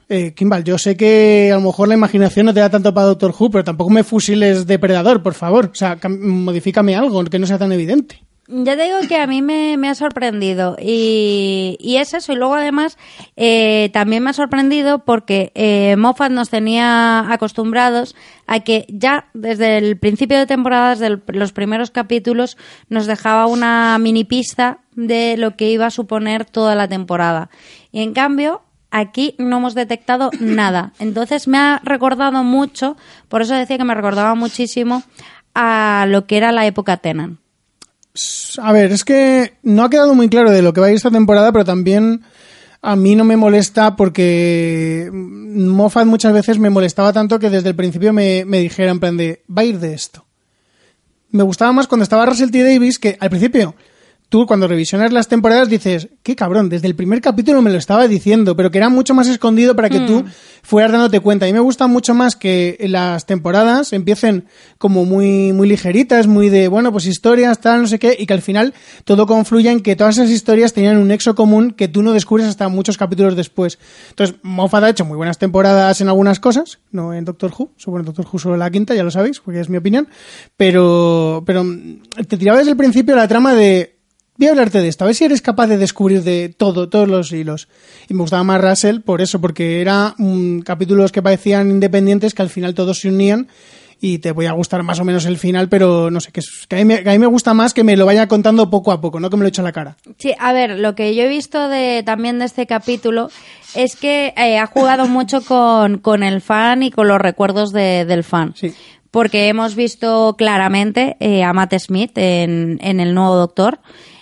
Kimball, yo sé que a lo mejor la imaginación no te da tanto para Doctor Who, pero tampoco me fusiles Depredador, por favor. O sea, modifícame algo que no sea tan evidente. Ya te digo que a mí me ha sorprendido y es eso. Y luego además también me ha sorprendido porque Moffat nos tenía acostumbrados a que ya desde el principio de temporada, desde los primeros capítulos, nos dejaba una mini pista de lo que iba a suponer toda la temporada. Y en cambio, aquí no hemos detectado nada. Entonces me ha recordado mucho, por eso decía que me recordaba muchísimo a lo que era la época Tennant. A ver, es que no ha quedado muy claro de lo que va a ir esta temporada, pero también a mí no me molesta porque Moffat muchas veces me molestaba tanto que desde el principio me dijera en plan de, va a ir de esto. Me gustaba más cuando estaba Russell T. Davies, que al principio tú cuando revisionas las temporadas dices, qué cabrón, desde el primer capítulo me lo estaba diciendo, pero que era mucho más escondido para que tú fueras dándote cuenta. A mí me gusta mucho más que las temporadas empiecen como muy, muy ligeritas, muy de, bueno, pues historias, tal, no sé qué, y que al final todo confluya en que todas esas historias tenían un nexo común que tú no descubres hasta muchos capítulos después. Entonces, Moffat ha hecho muy buenas temporadas en algunas cosas, no en Doctor Who, bueno, Doctor Who solo la quinta, ya lo sabéis, porque es mi opinión, pero te tiraba desde el principio la trama de, voy a hablarte de esto, a ver si eres capaz de descubrir de todos los hilos. Y me gustaba más Russell por eso, porque eran capítulos que parecían independientes, que al final todos se unían, y te voy a gustar más o menos el final, pero no sé, que a mí me gusta más que me lo vaya contando poco a poco, no que me lo eche a la cara. Sí, a ver, lo que yo he visto también de este capítulo es que ha jugado mucho con el fan y con los recuerdos del fan. Sí. Porque hemos visto claramente a Matt Smith en el nuevo Doctor,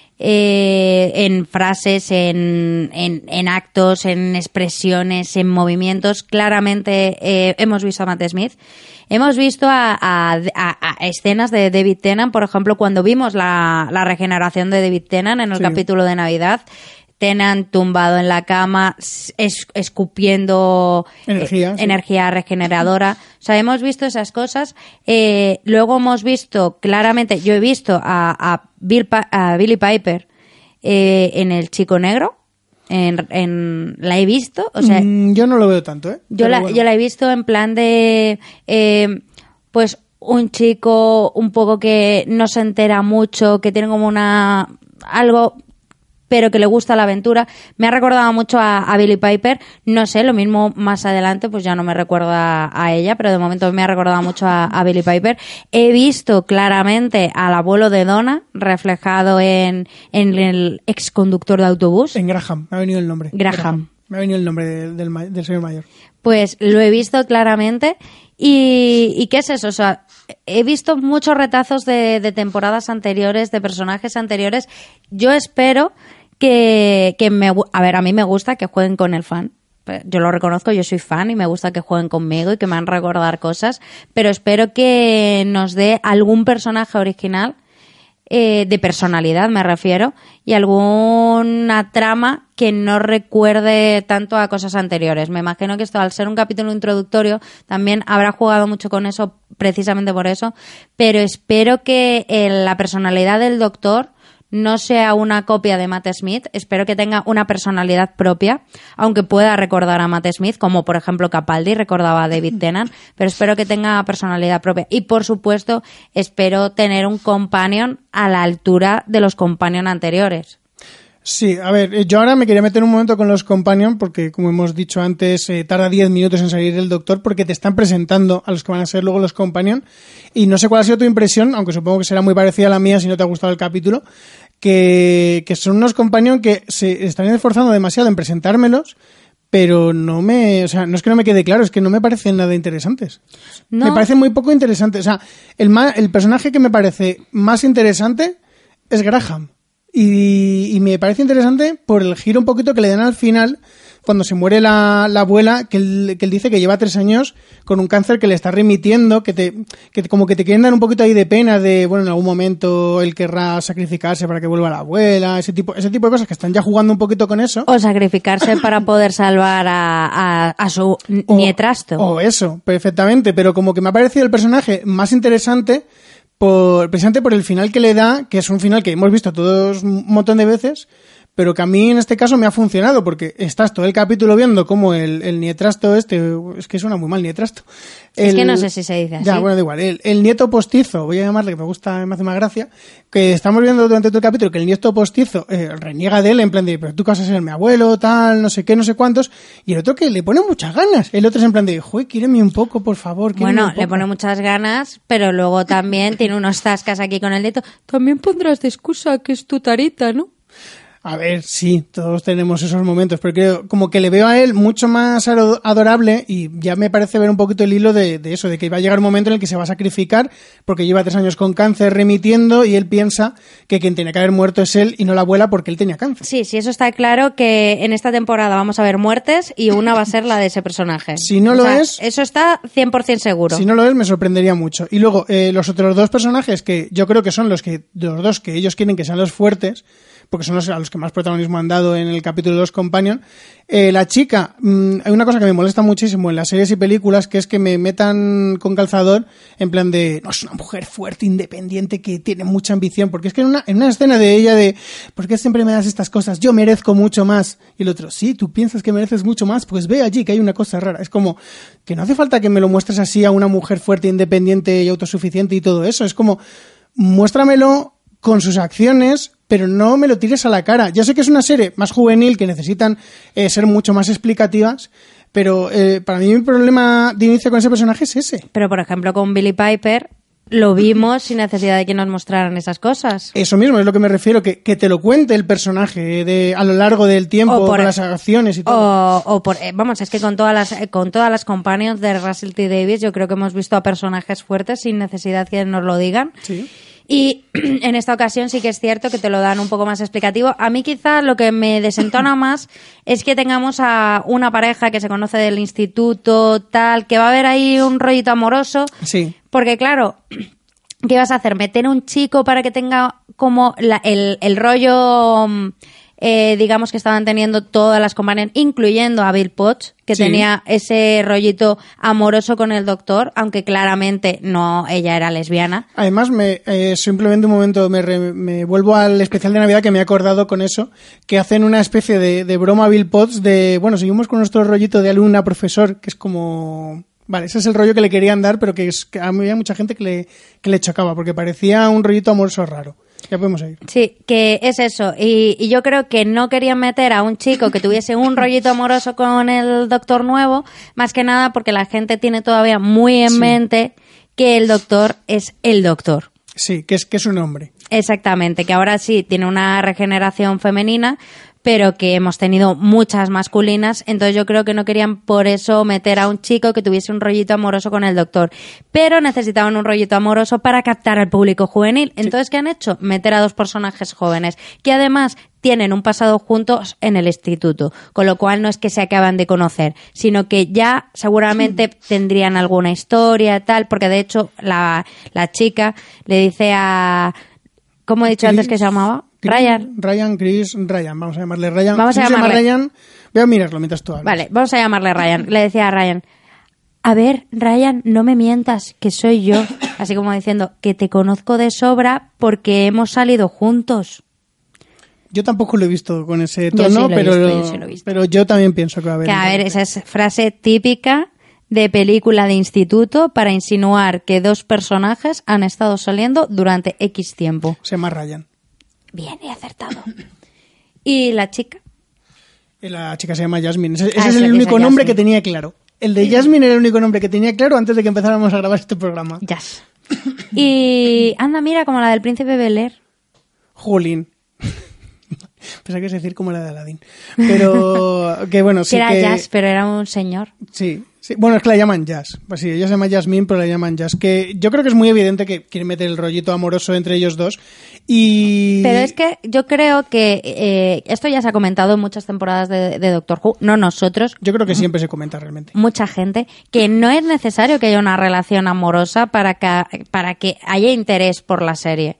en frases, en actos, en expresiones, en movimientos. Claramente hemos visto a Matt Smith. Hemos visto a escenas de David Tennant, por ejemplo, cuando vimos la regeneración de David Tennant en el capítulo de Navidad. Tennant tumbado en la cama, escupiendo energía regeneradora. O sea, hemos visto esas cosas. Luego hemos visto claramente, yo he visto a Billie Piper en El Chico Negro. La he visto. O sea, yo no lo veo tanto, ¿eh? Yo la he visto en plan de... pues un chico un poco que no se entera mucho, que tiene como algo... pero que le gusta la aventura. Me ha recordado mucho a Billie Piper. No sé, lo mismo más adelante, pues ya no me recuerda a ella, pero de momento me ha recordado mucho a Billie Piper. He visto claramente al abuelo de Donna reflejado en el ex conductor de autobús. En Graham, me ha venido el nombre. Graham. Me ha venido el nombre del señor mayor. Pues lo he visto claramente. ¿Y qué es eso? O sea, he visto muchos retazos de temporadas anteriores, de personajes anteriores. Yo espero que a ver, a mí me gusta que jueguen con el fan. Yo lo reconozco, yo soy fan y me gusta que jueguen conmigo y que me hagan recordar cosas, pero espero que nos dé algún personaje original, de personalidad me refiero, y alguna trama que no recuerde tanto a cosas anteriores. Me imagino que esto, al ser un capítulo introductorio, también habrá jugado mucho con eso, precisamente por eso, pero espero que la personalidad del Doctor no sea una copia de Matt Smith. Espero que tenga una personalidad propia, aunque pueda recordar a Matt Smith, como por ejemplo Capaldi recordaba a David Tennant, pero espero que tenga personalidad propia. Y por supuesto, espero tener un companion a la altura de los companion anteriores. Sí, a ver, yo ahora me quería meter un momento con los companion porque, como hemos dicho antes, tarda 10 minutos en salir el Doctor porque te están presentando a los que van a ser luego los companion, y no sé cuál ha sido tu impresión, aunque supongo que será muy parecida a la mía si no te ha gustado el capítulo, que son unos companion que se están esforzando demasiado en presentármelos, pero no es que no me quede claro, es que no me parecen nada interesantes. No. Me parecen muy poco interesantes. O sea, el personaje que me parece más interesante es Graham. Y me parece interesante por el giro un poquito que le dan al final, cuando se muere la abuela, que él dice que lleva 3 años con un cáncer que le está remitiendo, que como que te quieren dar un poquito ahí de pena de, bueno, en algún momento él querrá sacrificarse para que vuelva la abuela, ese tipo de cosas que están ya jugando un poquito con eso. O sacrificarse para poder salvar a su nietrasto. O eso, perfectamente, pero como que me ha parecido el personaje más interesante precisamente por el final que le da, que es un final que hemos visto todos un montón de veces, pero que a mí en este caso me ha funcionado, porque estás todo el capítulo viendo cómo el nietrasto es que suena muy mal nietrasto. Es que no sé si se dice así. Ya, bueno, da igual. El nieto postizo, voy a llamarle, que me hace más gracia, que estamos viendo durante todo el capítulo que el nieto postizo reniega de él en plan de, pero tú que vas a ser mi abuelo, tal, no sé qué, no sé cuántos, y el otro que le pone muchas ganas. El otro es en plan de, joder, quíreme un poco, por favor. Bueno, le pone muchas ganas, pero luego también tiene unos zascas aquí con el nieto. También pondrás de excusa que es tu tarita, ¿no? A ver, sí, todos tenemos esos momentos, pero creo como que le veo a él mucho más adorable y ya me parece ver un poquito el hilo de eso, de que va a llegar un momento en el que se va a sacrificar porque lleva 3 años con cáncer remitiendo y él piensa que quien tiene que haber muerto es él y no la abuela porque él tenía cáncer. Sí, eso está claro, que en esta temporada vamos a ver muertes y una va a ser la de ese personaje. Si no lo es... Eso está 100% seguro. Si no lo es, me sorprendería mucho. Y luego, los otros 2 personajes que yo creo que son los 2 que ellos quieren que sean los fuertes, porque son a los que más protagonismo han dado en el capítulo 2 Companion. La chica, hay una cosa que me molesta muchísimo en las series y películas, que es que me metan con calzador en plan de, no, es una mujer fuerte, independiente, que tiene mucha ambición, porque es que en una escena de ella de, ¿por qué siempre me das estas cosas? Yo merezco mucho más. Y el otro, sí, tú piensas que mereces mucho más, pues ve allí que hay una cosa rara. Es como que no hace falta que me lo muestres así a una mujer fuerte, independiente y autosuficiente y todo eso. Es como, muéstramelo con sus acciones, pero no me lo tires a la cara. Ya sé que es una serie más juvenil, que necesitan ser mucho más explicativas, pero para mí mi problema de inicio con ese personaje es ese. Pero, por ejemplo, con Billie Piper lo vimos sin necesidad de que nos mostraran esas cosas. Eso mismo, es lo que me refiero, que te lo cuente el personaje a lo largo del tiempo, con las acciones y todo. Vamos, es que con todas las companions de Russell T. Davies yo creo que hemos visto a personajes fuertes sin necesidad que nos lo digan. Sí. Y en esta ocasión sí que es cierto que te lo dan un poco más explicativo. A mí quizá lo que me desentona más es que tengamos a una pareja que se conoce del instituto, tal, que va a haber ahí un rollito amoroso. Sí. Porque claro, ¿qué vas a hacer? ¿Meter un chico para que tenga como el rollo... digamos que estaban teniendo todas las compañías, incluyendo a Bill Potts, que sí, tenía ese rollito amoroso con el doctor, aunque claramente no, ella era lesbiana. Además, simplemente un momento me vuelvo al especial de Navidad, que me he acordado con eso, que hacen una especie de broma a Bill Potts de, bueno, seguimos con nuestro rollito de alumna-profesor, que es como... Vale, ese es el rollo que le querían dar, pero que había mucha gente que le chocaba, porque parecía un rollito amoroso raro. Ya podemos ir. Sí, que es eso. Y yo creo que no querían meter a un chico que tuviese un rollito amoroso con el doctor nuevo, más que nada porque la gente tiene todavía muy en mente que el doctor es el doctor. Sí, que es un hombre. Exactamente, que ahora sí tiene una regeneración femenina, pero que hemos tenido muchas masculinas, entonces yo creo que no querían por eso meter a un chico que tuviese un rollito amoroso con el doctor, pero necesitaban un rollito amoroso para captar al público juvenil. Entonces, ¿qué han hecho? Meter a 2 personajes jóvenes, que además tienen un pasado juntos en el instituto, con lo cual no es que se acaban de conocer, sino que ya seguramente tendrían alguna historia, tal, porque de hecho la chica le dice a... ¿Cómo he dicho antes que se llamaba? Ryan. Ryan. Vamos a llamarle Ryan. Vamos a llamarle Ryan. Voy a mirarlo mientras tú hablas. Vale, vamos a llamarle Ryan. Le decía a Ryan, a ver, Ryan, no me mientas, que soy yo. Así como diciendo, que te conozco de sobra porque hemos salido juntos. Yo tampoco lo he visto con ese tono, pero yo también pienso que va a haber... Que a ver, esa es frase típica de película de instituto para insinuar que 2 personajes han estado saliendo durante X tiempo. Se llama Ryan. Bien, he acertado. ¿Y la chica? La chica se llama Jasmine. Ese es el único nombre que tenía claro. El de Jasmine era el único nombre que tenía claro antes de que empezáramos a grabar este programa. Jazz. Y anda, mira, como la del príncipe Bel-Air. Jolín. Pensaba que es decir como la de Aladdin. Pero que bueno, sí que... Era Jazz, pero era un señor. Sí. Bueno, es que la llaman Jazz. Pues sí, ella se llama Jasmine, pero la llaman Jazz. Que yo creo que es muy evidente que quieren meter el rollito amoroso entre ellos 2. Pero es que yo creo que esto ya se ha comentado en muchas temporadas de Doctor Who, no nosotros. Yo creo que siempre se comenta realmente. Mucha gente, que no es necesario que haya una relación amorosa para que haya interés por la serie.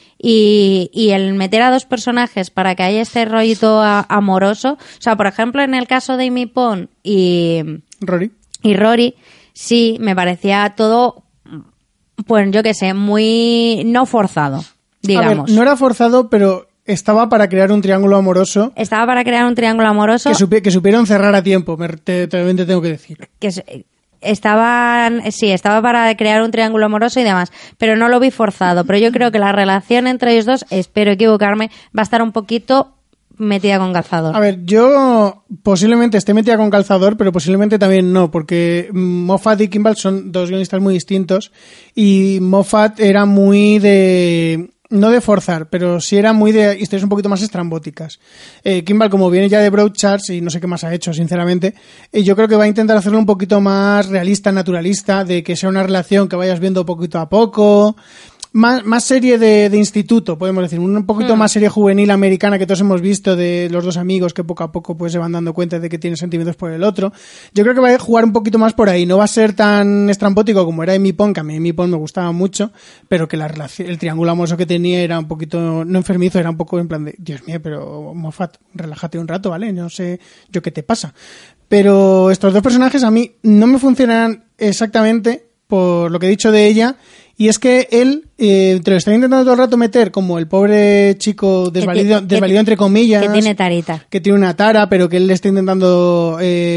Y el meter a 2 personajes para que haya este rollito amoroso, o sea, por ejemplo, en el caso de Amy Pond y Rory, sí, me parecía todo, pues yo qué sé, muy no forzado, digamos. A ver, no era forzado, pero estaba para crear un triángulo amoroso. Estaba para crear un triángulo amoroso. Que supieron cerrar a tiempo, te tengo que decir. Estaba para crear un triángulo amoroso y demás, pero no lo vi forzado. Pero yo creo que la relación entre ellos dos, espero equivocarme, va a estar un poquito metida con calzador. A ver, yo posiblemente esté metida con calzador, pero posiblemente también no, porque Moffat y Kimball son dos guionistas muy distintos y Moffat era muy de... no de forzar, pero sí era muy de historias un poquito más estrambóticas. Kimball, como viene ya de Broadchurch y no sé qué más ha hecho, sinceramente, yo creo que va a intentar hacerlo un poquito más realista, naturalista, de que sea una relación que vayas viendo poquito a poco... Más serie de instituto, podemos decir, un poquito más serie juvenil americana que todos hemos visto de los dos amigos que poco a poco pues se van dando cuenta de que tienen sentimientos por el otro. Yo creo que va a jugar un poquito más por ahí, no va a ser tan estrambótico como era Amy Pond, que a mí Amy Pond me gustaba mucho, pero que la relación, el triángulo amoroso que tenía era un poquito, no enfermizo, era un poco en plan de, Dios mío, pero Moffat, relájate un rato, ¿vale? No sé yo qué te pasa. Pero estos dos personajes a mí no me funcionan exactamente por lo que he dicho de ella. Y es que él te lo está intentando todo el rato meter como el pobre chico desvalido entre comillas. Que tiene tarita. Que tiene una tara, pero que él le está intentando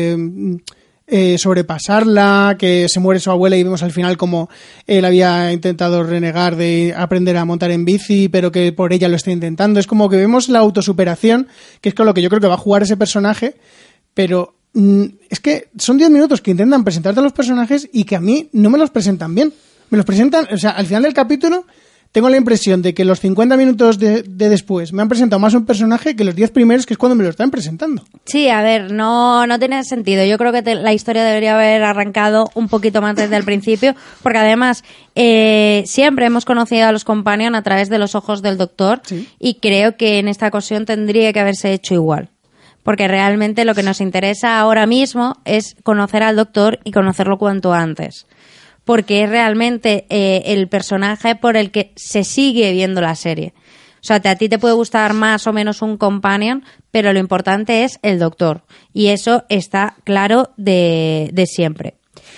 sobrepasarla, que se muere su abuela y vemos al final como él había intentado renegar de aprender a montar en bici, pero que por ella lo está intentando. Es como que vemos la autosuperación, que es con lo que yo creo que va a jugar ese personaje, pero... es que son 10 minutos que intentan presentarte a los personajes y que a mí no me los presentan bien. Me los presentan, o sea, al final del capítulo tengo la impresión de que los 50 minutos de después me han presentado más un personaje que los 10 primeros, que es cuando me lo están presentando. Sí, a ver, no tiene sentido. Yo creo que la historia debería haber arrancado un poquito más desde el principio, porque además siempre hemos conocido a los Companion a través de los ojos del Doctor, sí. Y creo que en esta ocasión tendría que haberse hecho igual. Porque realmente lo que nos interesa ahora mismo es conocer al Doctor y conocerlo cuanto antes. Porque es realmente el personaje por el que se sigue viendo la serie. O sea, a ti te puede gustar más o menos un companion, pero lo importante es el Doctor. Y eso está claro de siempre.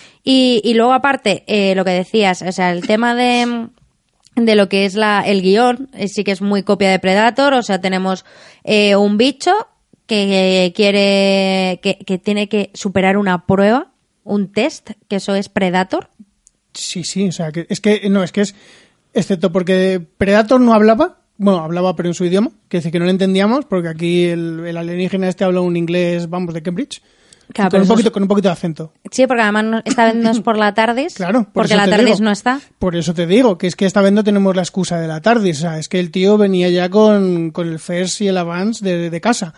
Y luego, aparte, lo que decías, o sea, el tema de lo que es el guión, sí que es muy copia de Predator. O sea, tenemos un bicho que tiene que superar una prueba, un test, que eso es Predator. Sí, o sea, es excepto porque Predator no hablaba, bueno, hablaba pero en su idioma, que dice que no lo entendíamos, porque aquí el alienígena habla un inglés, vamos, de Cambridge, claro, con un poquito de acento. Sí, porque además esta vez no es por la TARDIS, claro, porque la TARDIS no está. Por eso te digo, que es que esta vez no tenemos la excusa de la TARDIS, o sea, es que el tío venía ya con el First y el Advance de casa.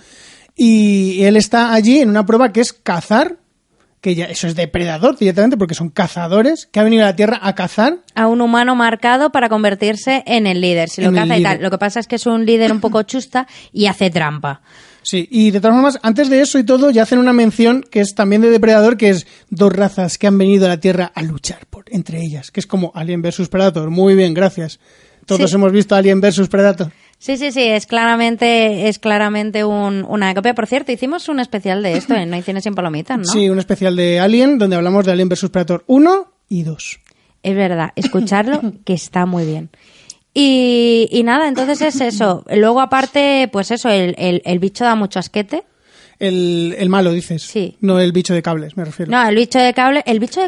Y él está allí en una prueba que es cazar, que ya eso es depredador directamente porque son cazadores, que ha venido a la Tierra a cazar a un humano marcado para convertirse en el líder, si lo caza y tal. Lo que pasa es que es un líder un poco chusta y hace trampa. Sí, y de todas formas, antes de eso y todo, ya hacen una mención que es también de depredador, que es dos razas que han venido a la Tierra a luchar entre ellas, que es como Alien vs Predator. Muy bien, gracias. Todos hemos visto Alien vs Predator. Sí, es claramente una copia. Por cierto, hicimos un especial de esto en No hay cine sin palomitas, ¿no? Sí, un especial de Alien, donde hablamos de Alien vs Predator 1 y 2. Es verdad, escucharlo, que está muy bien. Y nada, entonces es eso. Luego, aparte, pues eso, el bicho da mucho asquete. El malo, dices. Sí. No el bicho de cables, me refiero. No, el bicho de cables...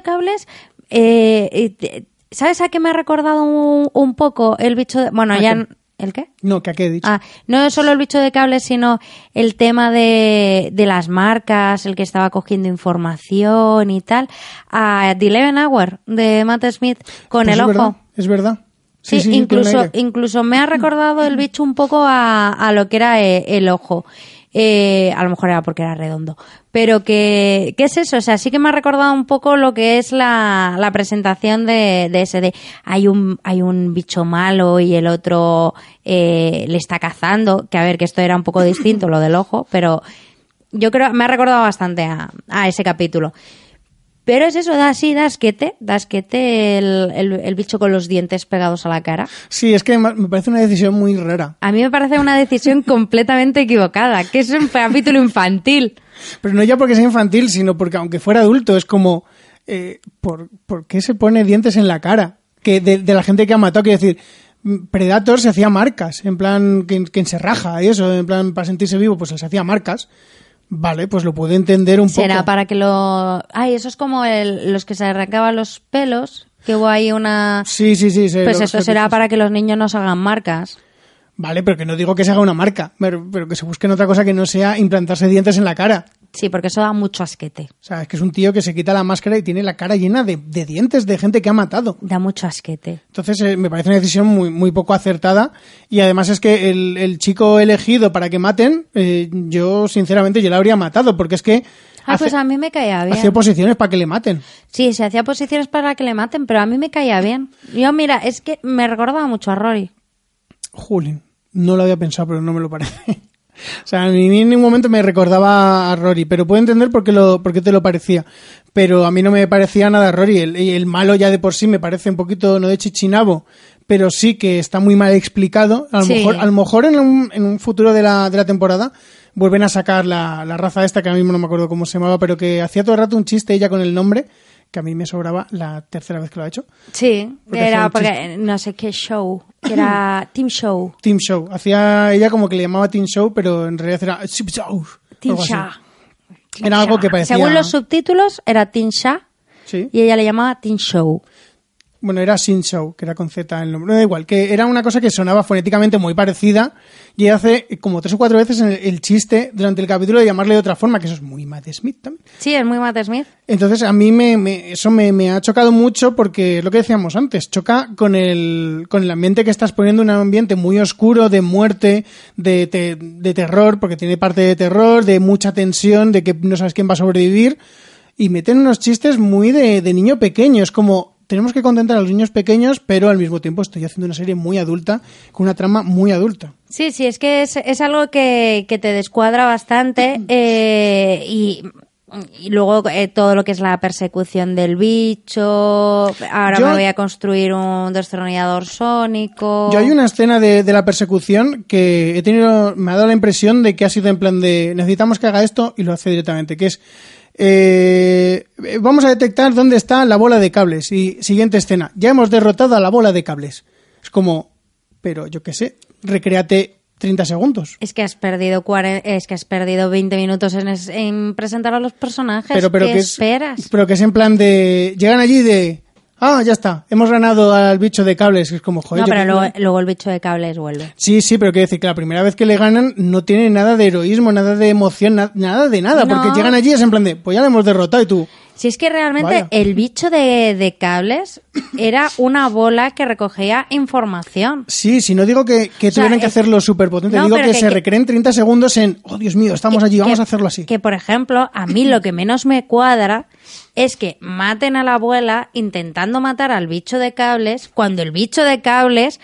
¿Sabes a qué me ha recordado un poco el bicho de... Bueno, ya... ¿El qué? No, ¿que a qué he dicho? No solo el bicho de cables, sino el tema de las marcas, el que estaba cogiendo información y tal. A The 11 Hour de Matt Smith con pues el ojo. Es verdad. Sí, incluso me ha recordado el bicho un poco a lo que era el ojo. A lo mejor era porque era redondo. Pero ¿qué es eso? O sea, sí que me ha recordado un poco lo que es la presentación de ese hay un bicho malo y el otro le está cazando. Que a ver, que esto era un poco distinto, lo del ojo, pero yo creo me ha recordado bastante a ese capítulo. Pero es eso, da asquete el bicho con los dientes pegados a la cara. Sí, es que me parece una decisión muy rara. A mí me parece una decisión completamente equivocada, que es un capítulo infantil. Pero no ya porque sea infantil, sino porque aunque fuera adulto, es como, ¿por qué se pone dientes en la cara? Que de la gente que ha matado, quiero decir, Predator se hacía marcas, en plan, quien se raja y eso, en plan, para sentirse vivo, pues se hacía marcas. Vale, pues lo puedo entender un poco. Será para que lo... Ay, eso es como los que se arrancaban los pelos, que hubo ahí una... Sí. Pues eso será para que los niños no se hagan marcas. Vale, pero que no digo que se haga una marca, pero que se busquen otra cosa que no sea implantarse dientes en la cara. Sí, porque eso da mucho asquete. O sea, es que es un tío que se quita la máscara y tiene la cara llena de dientes de gente que ha matado. Da mucho asquete. Entonces me parece una decisión muy poco acertada, y además es que el chico elegido para que maten, yo sinceramente yo lo habría matado, porque es que pues a mí me caía bien. hacía posiciones para que le maten. Sí, se hacía posiciones para que le maten, pero a mí me caía bien. Yo, mira, es que me recordaba mucho a Rory. Jolín, no lo había pensado, pero no me lo parece. O sea, a mí en ningún momento me recordaba a Rory, pero puedo entender por qué te lo parecía. Pero a mí no me parecía nada a Rory. El malo ya de por sí me parece un poquito, no de chichinabo, pero sí que está muy mal explicado. A lo mejor en un futuro de la temporada vuelven a sacar la raza esta, que ahora mismo no me acuerdo cómo se llamaba, pero que hacía todo el rato un chiste ella con el nombre, que a mí me sobraba la tercera vez que lo ha hecho. Sí, porque no sé qué show, que era Team Show. Team Show. Hacía ella como que le llamaba Team Show, pero en realidad era Show. Team Show. Era algo que parecía... Según los subtítulos era Team Show, sí, y ella le llamaba Team Show. Bueno, era Sin Show, que era con Z el nombre. No da igual, que era una cosa que sonaba fonéticamente muy parecida, y hace como 3 o 4 veces el chiste durante el capítulo de llamarle de otra forma, que eso es muy Matt Smith también. Sí, es muy Matt Smith. Entonces a mí eso me ha chocado mucho, porque es lo que decíamos antes, choca con el ambiente que estás poniendo, un ambiente muy oscuro, de muerte, de terror, porque tiene parte de terror, de mucha tensión, de que no sabes quién va a sobrevivir, y meten unos chistes muy de niño pequeño. Es como... Tenemos que contentar a los niños pequeños, pero al mismo tiempo estoy haciendo una serie muy adulta, con una trama muy adulta. Sí, es que es algo que te descuadra bastante, y luego todo lo que es la persecución del bicho. Ahora me voy a construir un destornillador sónico. Yo hay una escena de la persecución que me ha dado la impresión de que ha sido en plan de necesitamos que haga esto, y lo hace directamente, que es... vamos a detectar dónde está la bola de cables, y siguiente escena, ya hemos derrotado a la bola de cables. Es como, pero yo qué sé, recréate 30 segundos. Es que has perdido 20 minutos en presentar a los personajes. Pero ¿Qué esperas? Pero que es en plan de, llegan allí de, ya está, hemos ganado al bicho de cables. Es como, joder. No, pero luego el bicho de cables vuelve. Sí, pero quiero decir que la primera vez que le ganan no tiene nada de heroísmo, nada de emoción, nada de nada, porque llegan allí y es en plan de, pues ya le hemos derrotado, y tú... Si es que realmente el bicho de cables era una bola que recogía información. Sí, si no digo que tuvieran que hacerlo súper potente, digo que se recreen 30 segundos en, oh Dios mío, estamos allí, vamos a hacerlo así. Que, por ejemplo, a mí lo que menos me cuadra es que maten a la abuela intentando matar al bicho de cables, cuando el bicho de cables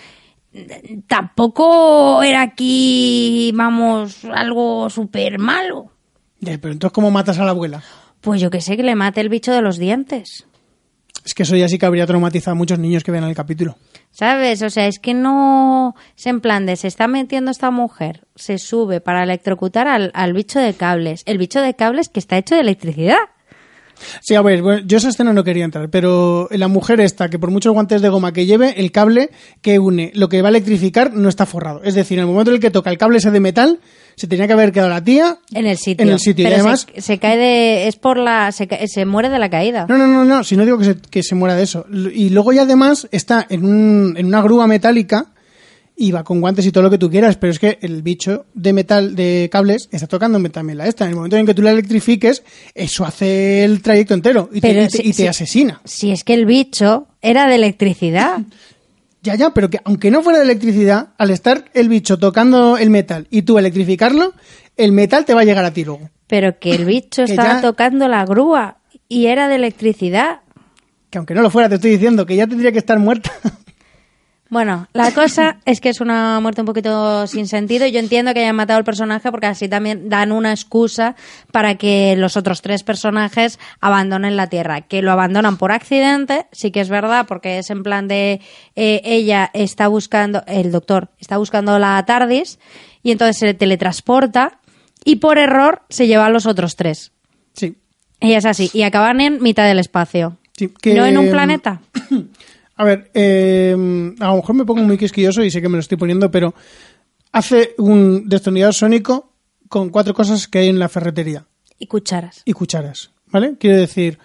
tampoco era aquí, vamos, algo súper malo. Pero entonces, ¿cómo matas a la abuela? Pues yo que sé, que le mate el bicho de los dientes. Es que eso ya sí que habría traumatizado a muchos niños que vean el capítulo. ¿Sabes? O sea, es que no... Es en plan de, se está metiendo esta mujer, se sube para electrocutar al bicho de cables. El bicho de cables que está hecho de electricidad. Sí, a ver, bueno, yo esa escena no quería entrar, pero la mujer esta, que por muchos guantes de goma que lleve, el cable que une lo que va a electrificar no está forrado. Es decir, en el momento en el que toca el cable ese de metal, se tenía que haber quedado la tía en el sitio. Pero y además se cae se muere de la caída. No, si no digo que se muera de eso. Y luego ya además está en una grúa metálica y va con guantes y todo lo que tú quieras, pero es que el bicho de metal, de cables, está tocando también la esta. En el momento en que tú la electrifiques, eso hace el trayecto entero y te asesina. Si es que el bicho era de electricidad. Ya, pero que aunque no fuera de electricidad, al estar el bicho tocando el metal y tú electrificarlo, el metal te va a llegar a ti luego. Pero que el bicho estaba tocando la grúa y era de electricidad. Que aunque no lo fuera, te estoy diciendo que ya tendría que estar muerta. Bueno, la cosa es que es una muerte un poquito sin sentido. Yo entiendo que hayan matado al personaje porque así también dan una excusa para que los otros 3 personajes abandonen la Tierra. Que lo abandonan por accidente, sí que es verdad, porque es en plan de ella está buscando, el doctor está buscando la TARDIS y entonces se teletransporta y por error se lleva a los otros 3. Sí. Y es así, y acaban en mitad del espacio. Sí, no en un planeta. A ver, a lo mejor me pongo muy quisquilloso y sé que me lo estoy poniendo, pero hace un destornillador sónico con 4 cosas que hay en la ferretería. Y cucharas. Y cucharas, ¿vale? Quiero decir,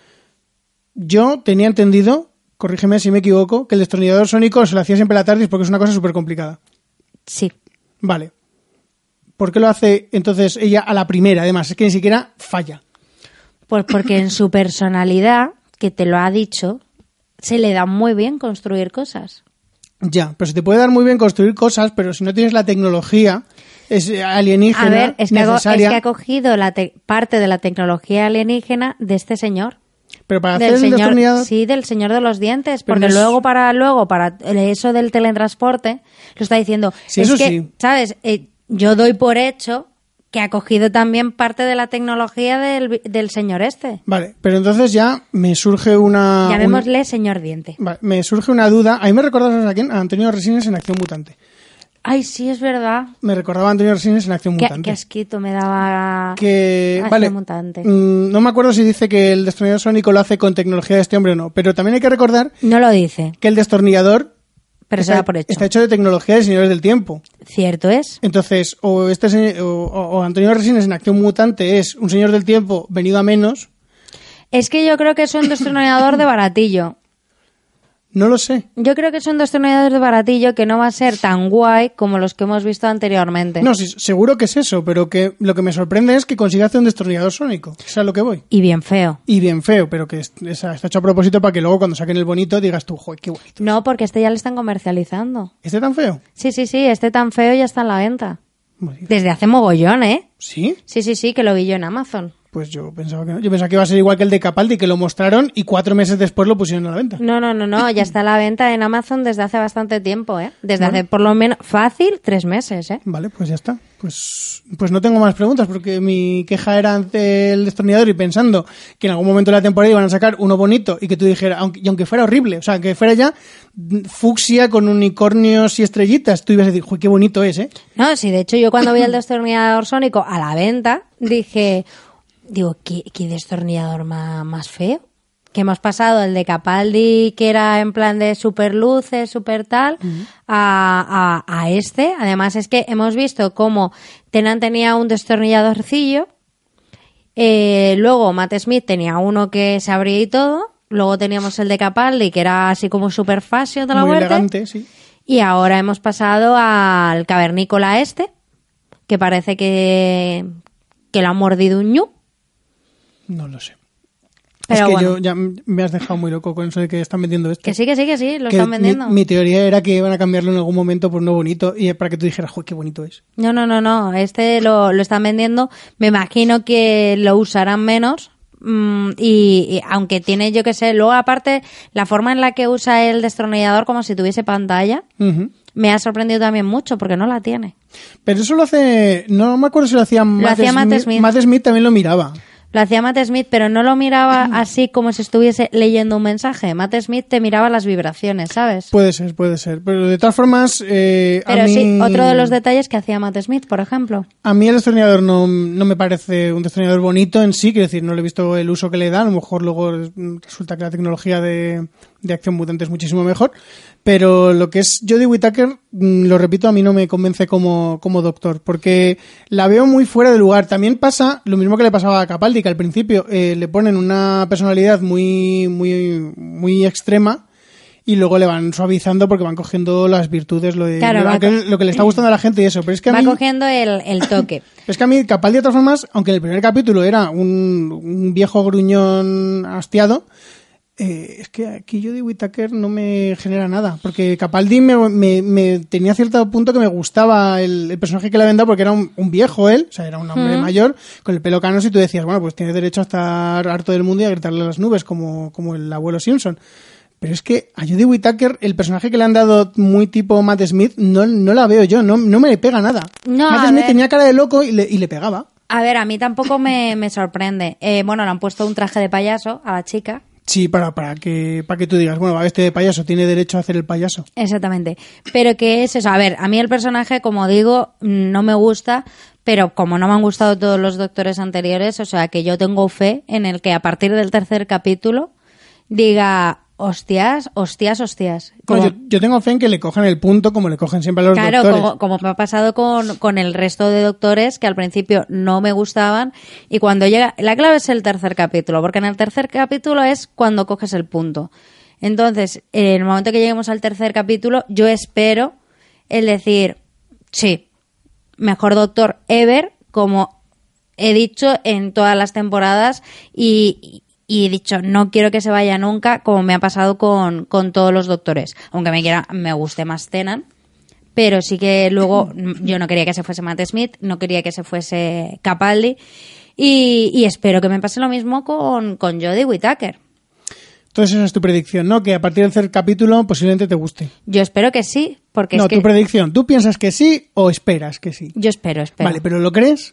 yo tenía entendido, corrígeme si me equivoco, que el destornillador sónico se lo hacía siempre a la TARDIS porque es una cosa súper complicada. Sí. Vale. ¿Por qué lo hace entonces ella a la primera? Además, es que ni siquiera falla. Pues porque en su personalidad, que te lo ha dicho, se le da muy bien construir cosas. Ya, pero se te puede dar muy bien construir cosas, pero si no tienes la tecnología es alienígena A ver, es que necesaria. ha cogido parte de la tecnología alienígena de este señor. Pero para hacer el destornillador... Sí, del señor de los dientes, Pero porque no es- luego para eso del teletransporte lo está diciendo. Sí, es eso que, sí. ¿sabes? Yo doy por hecho que ha cogido también parte de la tecnología del señor este. Vale, pero entonces ya me surge una... Llamémosle señor diente. Vale, me surge una duda. A mí me recuerdas a quién? A Antonio Resines en Acción Mutante. Ay, sí, es verdad. Me recordaba a Antonio Resines en Acción Mutante. Qué asquito me daba Que, Acción vale, Mutante. No me acuerdo si dice que el destornillador sónico lo hace con tecnología de este hombre o no, pero también hay que recordar No lo dice, que el destornillador pero se da por hecho. está hecho de tecnología de Señores del Tiempo. Cierto es. Entonces, o Antonio Resines en Acción Mutante es un señor del tiempo venido a menos, Es que yo creo que es un destornillador de baratillo. no lo sé. Yo creo que es un destornillador de baratillo que no va a ser tan guay como los que hemos visto anteriormente. No, sí, seguro que es eso, pero que lo que me sorprende es que consiga hacer un destornillador sónico. Es a lo que voy. Y bien feo. Y bien feo, pero que está hecho a propósito para que luego cuando saquen el bonito digas tú, joder, qué bonito. No, porque este ya lo están comercializando. ¿Este tan feo? Sí, este tan feo ya está en la venta. Muy bien. Desde hace mogollón, ¿eh? ¿Sí? Sí, que lo vi yo en Amazon. Pues yo pensaba que no. Yo pensaba que iba a ser igual que el de Capaldi, que lo mostraron y 4 meses después lo pusieron a la venta. No, ya está a la venta en Amazon desde hace bastante tiempo, ¿eh? Desde Bueno. hace por lo menos fácil 3 meses, ¿eh? Vale, pues ya está. Pues no tengo más preguntas porque mi queja era ante el destornillador y pensando que en algún momento de la temporada iban a sacar uno bonito y que tú dijeras, aunque fuera horrible, o sea, que fuera ya fucsia con unicornios y estrellitas, tú ibas a decir, ¡joder, qué bonito es, eh! No, sí, de hecho yo cuando vi el destornillador sónico a la venta, ¿qué destornillador más feo? Que hemos pasado el de Capaldi, que era en plan de super luces, super tal, a este. Además es que hemos visto cómo Tennant tenía un destornilladorcillo, luego Matt Smith tenía uno que se abría y todo, luego teníamos el de Capaldi, que era así como super fashion de la Muy muerte. elegante, sí. Y ahora hemos pasado al cavernícola este, que parece que lo ha mordido un ñu. No lo sé. Pero es que bueno. yo ya me has dejado muy loco con eso de que están vendiendo esto. Que sí, lo Que están vendiendo. Mi teoría era que iban a cambiarlo en algún momento por uno bonito y para que tú dijeras, ¡joder, qué bonito es! No, este lo están vendiendo. Me imagino que lo usarán menos. Y aunque tiene, yo qué sé, luego aparte la forma en la que usa el destornillador como si tuviese pantalla, Ujú. me ha sorprendido también mucho porque no la tiene. Pero eso lo hace... No me acuerdo si lo hacía Matt Smith. Matt Smith también lo miraba. Lo hacía Matt Smith, pero no lo miraba así como si estuviese leyendo un mensaje. Matt Smith te miraba las vibraciones, ¿sabes? Puede ser. Pero de todas formas, Pero a mí... sí, otro de los detalles que hacía Matt Smith, por ejemplo. A mí el destornillador no me parece un destornillador bonito en sí, quiero decir, no le he visto el uso que le da, a lo mejor luego resulta que la tecnología de Acción Mutante es muchísimo mejor, pero lo que es Jodie Whittaker, lo repito, a mí no me convence como doctor, porque la veo muy fuera de lugar. También pasa lo mismo que le pasaba a Capaldi, que al principio le ponen una personalidad muy extrema, y luego le van suavizando porque van cogiendo las virtudes, lo que le está gustando a la gente y eso. Pero es que Va cogiendo el toque. es que a mí Capaldi, de todas formas, aunque en el primer capítulo era un viejo gruñón hastiado, es que aquí Jodie Whittaker no me genera nada. Porque Capaldi me tenía cierto punto que me gustaba el personaje que le habían dado porque era un viejo él, o sea, era un hombre mayor, con el pelo canoso y tú decías, bueno, pues tiene derecho a estar harto del mundo y a gritarle a las nubes como el abuelo Simpson. Pero es que a Jodie Whittaker, el personaje que le han dado muy tipo Matt Smith, no la veo yo, no me le pega nada. No, Matt a Smith ver. tenía cara de loco y le pegaba. A ver, a mí tampoco me sorprende. Bueno, le han puesto un traje de payaso a la chica. Sí, para que tú digas, bueno, este de payaso tiene derecho a hacer el payaso. Exactamente. Pero ¿qué es eso? A ver, a mí el personaje, como digo, no me gusta, pero como no me han gustado todos los doctores anteriores, o sea, que yo tengo fe en el que a partir del tercer capítulo diga, hostias. No, yo tengo fe en que le cojan el punto como le cogen siempre a los doctores. Claro, como me ha pasado con el resto de doctores que al principio no me gustaban y cuando llega... La clave es el tercer capítulo, porque en el tercer capítulo es cuando coges el punto. Entonces, en el momento que lleguemos al tercer capítulo, yo espero el decir, sí, mejor doctor ever, como he dicho en todas las temporadas y he dicho, no quiero que se vaya nunca, como me ha pasado con todos los doctores. Aunque me guste más Tennant, pero sí que luego yo no quería que se fuese Matt Smith, no quería que se fuese Capaldi y espero que me pase lo mismo con Jodie Whittaker. Entonces esa es tu predicción, ¿no? Que a partir del tercer capítulo posiblemente te guste. Yo espero que sí, porque no, es que... tu predicción, ¿tú piensas que sí o esperas que sí? Yo espero. Vale, ¿pero lo crees?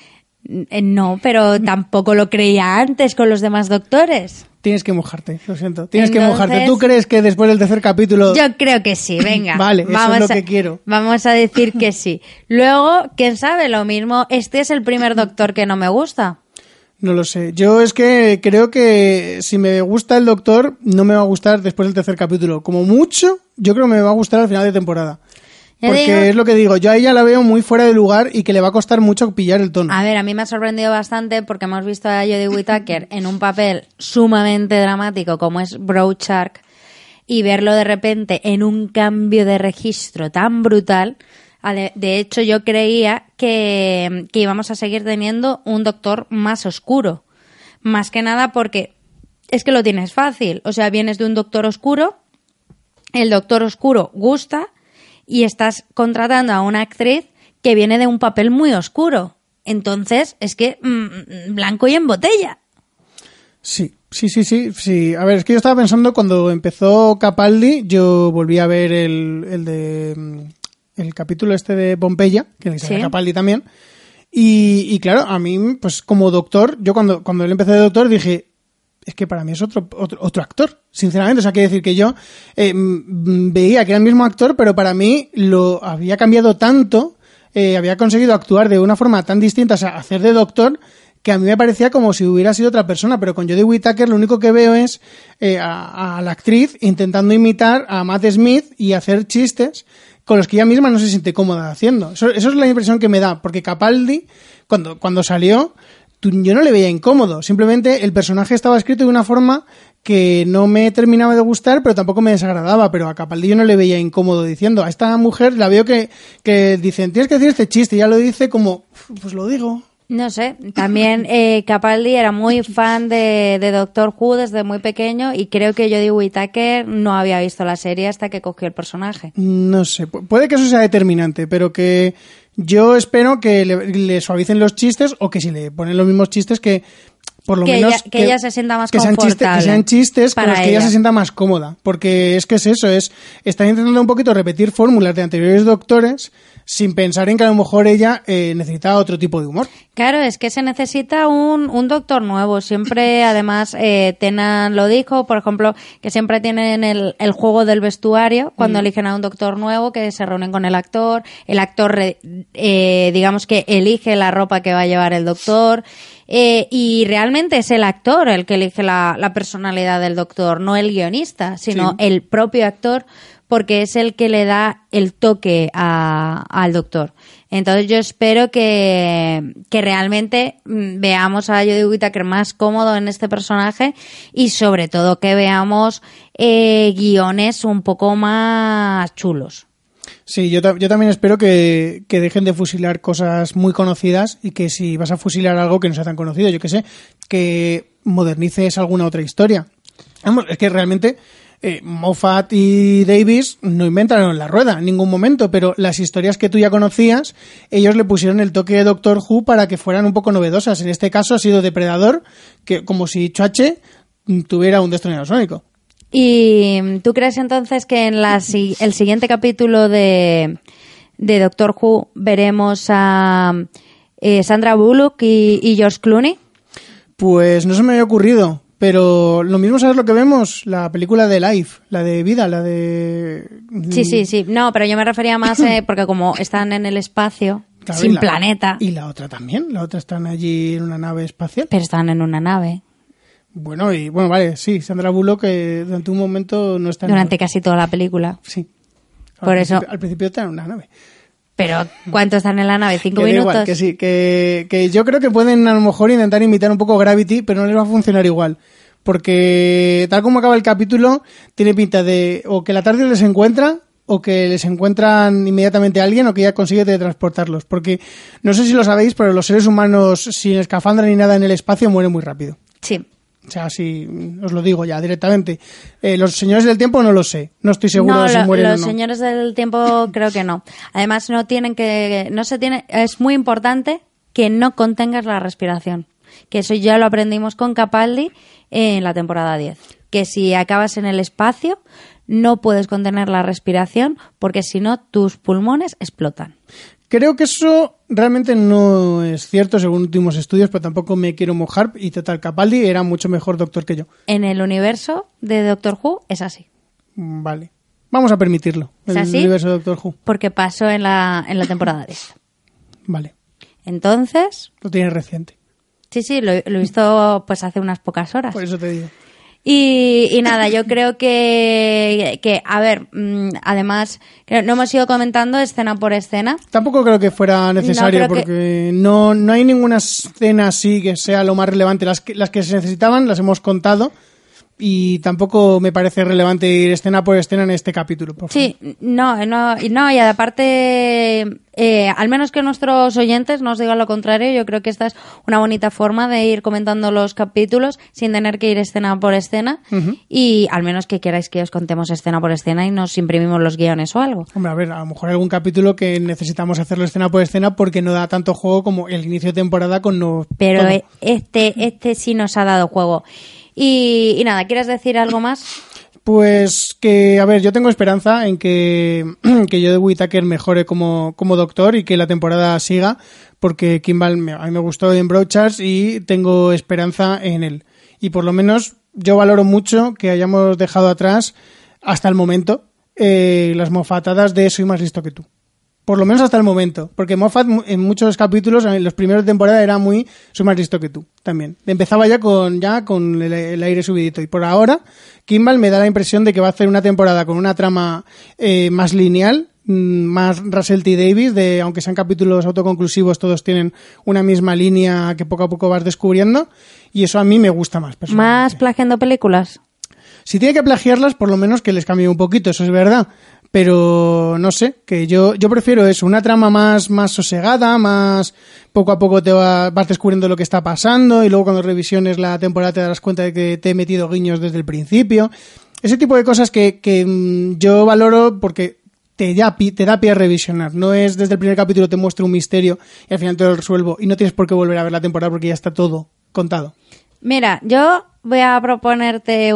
No, pero tampoco lo creía antes con los demás doctores. Tienes que mojarte, lo siento. Tienes que mojarte. ¿Tú crees que después del tercer capítulo...? Yo creo que sí, venga. Vale, eso es lo que quiero. Vamos a decir que sí. Luego, quién sabe, lo mismo, este es el primer doctor que no me gusta. No lo sé. Yo es que creo que si me gusta el doctor, no me va a gustar después del tercer capítulo. Como mucho, yo creo que me va a gustar al final de temporada. Porque es lo que digo, yo a ella la veo muy fuera de lugar y que le va a costar mucho pillar el tono. A ver, a mí me ha sorprendido bastante porque hemos visto a Jodie Whittaker en un papel sumamente dramático como es Broadshark y verlo de repente en un cambio de registro tan brutal. De hecho, yo creía que íbamos a seguir teniendo un doctor más oscuro. Más que nada porque es que lo tienes fácil. O sea, vienes de un doctor oscuro, el doctor oscuro gusta y estás contratando a una actriz que viene de un papel muy oscuro. Entonces, es que blanco y en botella. Sí. A ver, es que yo estaba pensando cuando empezó Capaldi, yo volví a ver el capítulo este de Pompeya, que le sale a Capaldi también. Y claro, a mí, pues como doctor, yo cuando él empezó de doctor dije, es que para mí es otro actor, sinceramente. O sea, quiere decir que yo veía que era el mismo actor, pero para mí lo había cambiado tanto, había conseguido actuar de una forma tan distinta, o sea, hacer de doctor, que a mí me parecía como si hubiera sido otra persona. Pero con Jodie Whittaker lo único que veo es a la actriz intentando imitar a Matt Smith y hacer chistes con los que ella misma no se siente cómoda haciendo. Eso es la impresión que me da, porque Capaldi, cuando salió, yo no le veía incómodo. Simplemente el personaje estaba escrito de una forma que no me terminaba de gustar, pero tampoco me desagradaba. Pero a Capaldi yo no le veía incómodo diciendo. A esta mujer la veo que dicen, tienes que decir este chiste, y ya lo dice como, pues lo digo. No sé, también Capaldi era muy fan de Doctor Who desde muy pequeño y creo que Jodie Whittaker no había visto la serie hasta que cogió el personaje. No sé, puede que eso sea determinante, pero que yo espero que le suavicen los chistes o que si le ponen los mismos chistes que por lo menos que ella se sienta más confortable. Que sean chistes con los que ella se sienta más cómoda, porque es que es eso, están intentando un poquito repetir fórmulas de anteriores doctores sin pensar en que a lo mejor ella necesitaba otro tipo de humor. Claro, es que se necesita un doctor nuevo. Siempre, además, Tennant lo dijo, por ejemplo, que siempre tienen el juego del vestuario cuando eligen a un doctor nuevo, que se reúnen con el actor digamos que elige la ropa que va a llevar el doctor. Y realmente es el actor el que elige la personalidad del doctor, no el guionista, sino el propio actor, porque es el que le da el toque al doctor. Entonces yo espero que realmente veamos a Jodie Whittaker más cómodo en este personaje y sobre todo que veamos guiones un poco más chulos. Sí, yo también espero que dejen de fusilar cosas muy conocidas y que si vas a fusilar algo que no sea tan conocido, yo qué sé, que modernices alguna otra historia. Vamos, es que realmente Moffat y Davis no inventaron la rueda en ningún momento, pero las historias que tú ya conocías, ellos le pusieron el toque de Doctor Who para que fueran un poco novedosas. En este caso ha sido Depredador, que como si Chache tuviera un destornillador sónico. ¿Y tú crees entonces que en el siguiente capítulo de Doctor Who veremos a Sandra Bullock y George Clooney? Pues no se me había ocurrido, pero lo mismo, ¿sabes lo que vemos? La película de Life, la de Vida, la de... Sí. No, pero yo me refería más porque como están en el espacio, claro, sin planeta. Y la otra también, la otra están allí en una nave espacial. Pero están en una nave. Bueno, vale, sí, Sandra Bullock durante un momento no está... Durante casi toda la película. Sí. Por eso... Al principio está en una nave. Pero, ¿cuánto están en la nave? ¿5 que minutos? Igual, que sí, que yo creo que pueden a lo mejor intentar imitar un poco Gravity, pero no les va a funcionar igual. Porque tal como acaba el capítulo, tiene pinta de o que la tarde les encuentra, o que les encuentran inmediatamente a alguien, o que ya consigue teletransportarlos. Porque no sé si lo sabéis, pero los seres humanos sin escafandra ni nada en el espacio mueren muy rápido. Sí. O sea, si os lo digo ya directamente. Los señores del tiempo no lo sé. No estoy seguro de si mueren o no. Los señores del tiempo creo que no. Además, es muy importante que no contengas la respiración. Que eso ya lo aprendimos con Capaldi en la temporada 10. Que si acabas en el espacio, no puedes contener la respiración porque si no, tus pulmones explotan. Creo que eso realmente no es cierto según últimos estudios, pero tampoco me quiero mojar. Y total, Capaldi era mucho mejor doctor que yo. En el universo de Doctor Who es así. Vale. Vamos a permitirlo. ¿Es así? El universo de Doctor Who. Porque pasó en la temporada 10. Vale. Entonces... Lo tienes reciente. Sí, lo he visto pues hace unas pocas horas. Por eso te digo. Y nada, yo creo que a ver, además, no hemos ido comentando escena por escena. Tampoco creo que fuera necesario, porque no hay ninguna escena así que sea lo más relevante. Las que se necesitaban las hemos contado. Y tampoco me parece relevante ir escena por escena en este capítulo. Por favor. Sí, no, y aparte, al menos que nuestros oyentes nos digan lo contrario, yo creo que esta es una bonita forma de ir comentando los capítulos sin tener que ir escena por escena. Uh-huh. Y al menos que queráis que os contemos escena por escena y nos imprimimos los guiones o algo. Hombre, a ver, a lo mejor hay algún capítulo que necesitamos hacerlo escena por escena porque no da tanto juego como el inicio de temporada con no. Pero todo. Este sí nos ha dado juego. Y nada, ¿quieres decir algo más? Pues que, a ver, yo tengo esperanza en que Jodie Whittaker mejore como doctor y que la temporada siga, porque Kimball a mí me gustó en Broadchurch y tengo esperanza en él. Y por lo menos yo valoro mucho que hayamos dejado atrás, hasta el momento, las mofatadas de Soy más listo que tú. Por lo menos hasta el momento. Porque Moffat en muchos capítulos, en los primeros de temporada, era muy soy más listo que tú, también. Empezaba ya con el aire subidito. Y por ahora, Kimball me da la impresión de que va a hacer una temporada con una trama más lineal, más Russell T. Davies, aunque sean capítulos autoconclusivos, todos tienen una misma línea que poco a poco vas descubriendo. Y eso a mí me gusta más, personalmente. ¿Más plagiando películas? Si tiene que plagiarlas, por lo menos que les cambie un poquito, eso es verdad. Pero no sé, que yo prefiero eso, una trama más sosegada, más poco a poco te vas descubriendo lo que está pasando y luego cuando revisiones la temporada te darás cuenta de que te he metido guiños desde el principio. Ese tipo de cosas que yo valoro porque te da pie a revisionar. No es desde el primer capítulo te muestro un misterio y al final te lo resuelvo y no tienes por qué volver a ver la temporada porque ya está todo contado. Mira, yo voy a proponerte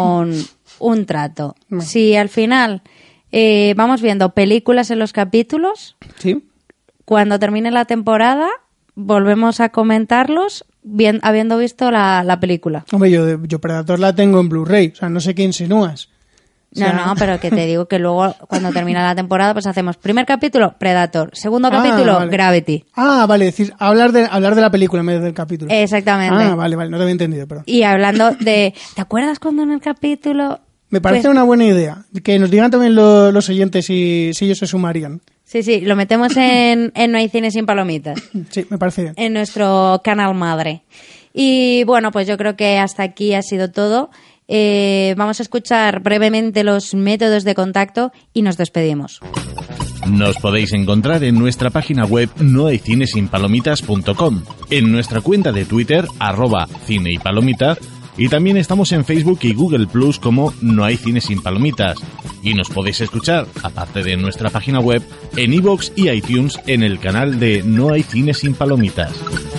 un trato. No. Si al final vamos viendo películas en los capítulos, ¿sí? Cuando termine la temporada volvemos a comentarlos habiendo visto la película. Hombre, yo Predator la tengo en Blu-ray, o sea, no sé qué insinúas. O sea... No, pero que te digo que luego cuando termina la temporada pues hacemos primer capítulo, Predator, segundo capítulo, vale. Gravity. Vale, decir, hablar de la película en vez del capítulo. Exactamente. Vale, no te había entendido, perdón. Y hablando de, ¿te acuerdas cuando en el capítulo...? Me parece una buena idea, que nos digan también los oyentes si ellos se sumarían. Sí, lo metemos en No hay cine sin palomitas. Sí, me parece bien. En nuestro canal madre. Y bueno, pues yo creo que hasta aquí ha sido todo. Vamos a escuchar brevemente los métodos de contacto y nos despedimos. Nos podéis encontrar en nuestra página web nohaycinesinpalomitas.com, en nuestra cuenta de Twitter @cineypalomitas, y también estamos en Facebook y Google Plus como No hay cine sin palomitas. Y nos podéis escuchar, aparte de nuestra página web, en iVoox y iTunes en el canal de No hay cine sin palomitas.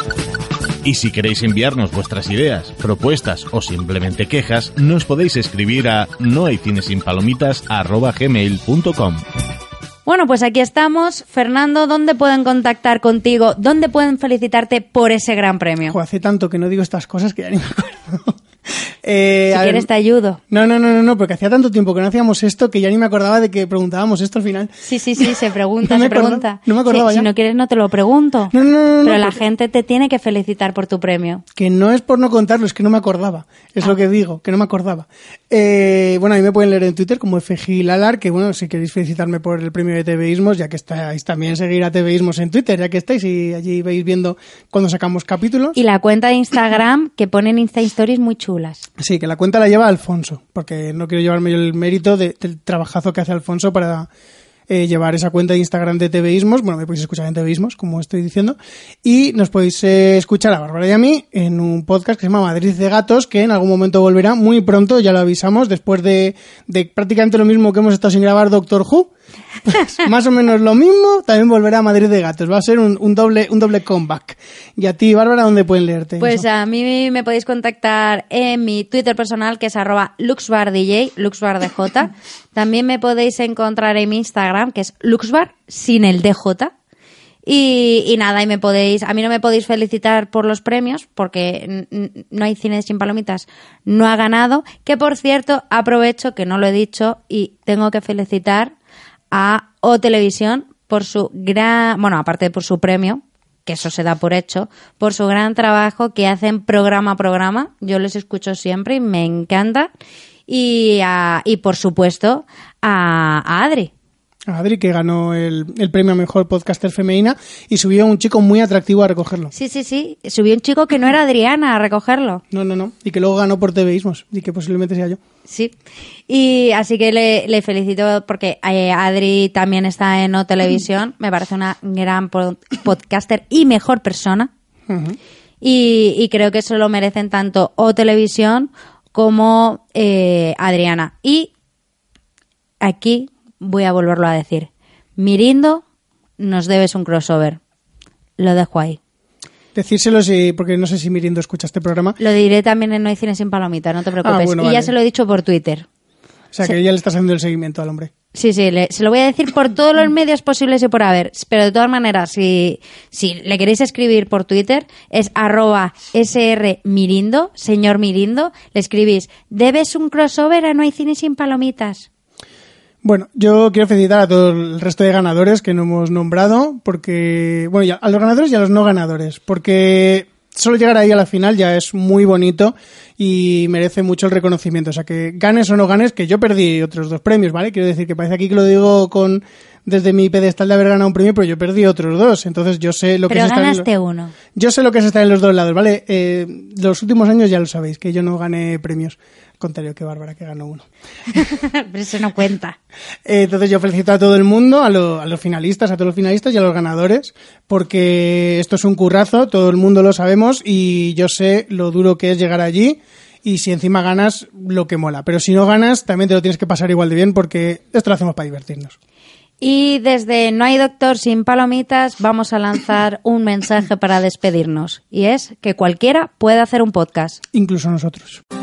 Y si queréis enviarnos vuestras ideas, propuestas o simplemente quejas, nos podéis escribir a nohaycinesinpalomitas@gmail.com. Bueno, pues aquí estamos. Fernando, ¿dónde pueden contactar contigo? ¿Dónde pueden felicitarte por ese gran premio? Hace tanto que no digo estas cosas que ya ni me acuerdo. Si quieres te ayudo. No, porque hacía tanto tiempo que no hacíamos esto que ya ni me acordaba de que preguntábamos esto al final. Sí, se pregunta, No me se pregunta. no me acordaba ya. Si no quieres no te lo pregunto. No, Pero la gente te tiene que felicitar por tu premio. Que no es por no contarlo, es que no me acordaba. Es lo que digo, que no me acordaba. Bueno, a mí me pueden leer en Twitter como FGLalar, que bueno, si queréis felicitarme por el premio de TVismos, ya que estáis, también seguir a TVismos en Twitter, ya que estáis y allí veis viendo cuando sacamos capítulos. Y la cuenta de Instagram, que ponen Insta Stories muy chulas. Sí, que la cuenta la lleva Alfonso, porque no quiero llevarme yo el mérito del trabajazo que hace Alfonso para llevar esa cuenta de Instagram de TVismos. Bueno, me podéis escuchar en TVismos, como estoy diciendo, y nos podéis escuchar a Bárbara y a mí en un podcast que se llama Madrid de Gatos, que en algún momento volverá muy pronto, ya lo avisamos, después de prácticamente lo mismo que hemos estado sin grabar Doctor Who. Pues, más o menos lo mismo, también volverá a Madrid de Gatos. Va a ser un doble comeback. Y a ti, Bárbara, ¿dónde pueden leerte? Pues a mí me podéis contactar en mi Twitter personal, que es @luxbardj, luxbardj. También me podéis encontrar en mi Instagram, que es luxbar, sin el DJ. Y nada, a mí no me podéis felicitar por los premios, porque No hay cine sin palomitas no ha ganado. Que por cierto, aprovecho que no lo he dicho y tengo que felicitar a O Televisión por su aparte por su premio, que eso se da por hecho, por su gran trabajo que hacen programa a programa. Yo les escucho siempre y me encanta. Y por supuesto a Adri. Adri, que ganó el premio a Mejor Podcaster Femenina y subió un chico muy atractivo a recogerlo. Sí. Subió un chico que no era Adriana a recogerlo. No. Y que luego ganó por TVismos y que posiblemente sea yo. Sí. Y así que le felicito porque Adri también está en O Televisión. Me parece una gran podcaster y mejor persona. Uh-huh. Y creo que eso lo merecen tanto O Televisión como Adriana. Y aquí voy a volverlo a decir. Mirindo, nos debes un crossover. Lo dejo ahí. Decírselo porque no sé si Mirindo escucha este programa. Lo diré también en No hay cine sin palomita, no te preocupes. Bueno, y vale. Ya se lo he dicho por Twitter. O sea, que ya le estás haciendo el seguimiento al hombre. Sí, se lo voy a decir por todos los medios posibles y por haber. Pero de todas maneras, si le queréis escribir por Twitter, es @srmirindo, señor Mirindo. Le escribís, debes un crossover a No hay cine sin palomitas. Bueno, yo quiero felicitar a todo el resto de ganadores que no hemos nombrado, porque, bueno, a los ganadores y a los no ganadores, porque solo llegar ahí a la final ya es muy bonito y merece mucho el reconocimiento. O sea, que ganes o no ganes, que yo perdí otros 2 premios, ¿vale? Quiero decir que parece aquí que lo digo desde mi pedestal de haber ganado un premio, pero yo perdí otros 2, entonces yo sé lo que es estar uno. Yo sé lo que es estar en los dos lados, ¿vale? Los últimos años ya lo sabéis, que yo no gané premios. Contrario que Bárbara, que ganó 1. Pero eso no cuenta. Entonces yo felicito a todo el mundo, a los finalistas, a todos los finalistas y a los ganadores, porque esto es un currazo, todo el mundo lo sabemos y yo sé lo duro que es llegar allí y si encima ganas, lo que mola. Pero si no ganas, también te lo tienes que pasar igual de bien porque esto lo hacemos para divertirnos. Y desde No hay doctor sin palomitas vamos a lanzar un mensaje para despedirnos y es que cualquiera puede hacer un podcast. Incluso nosotros.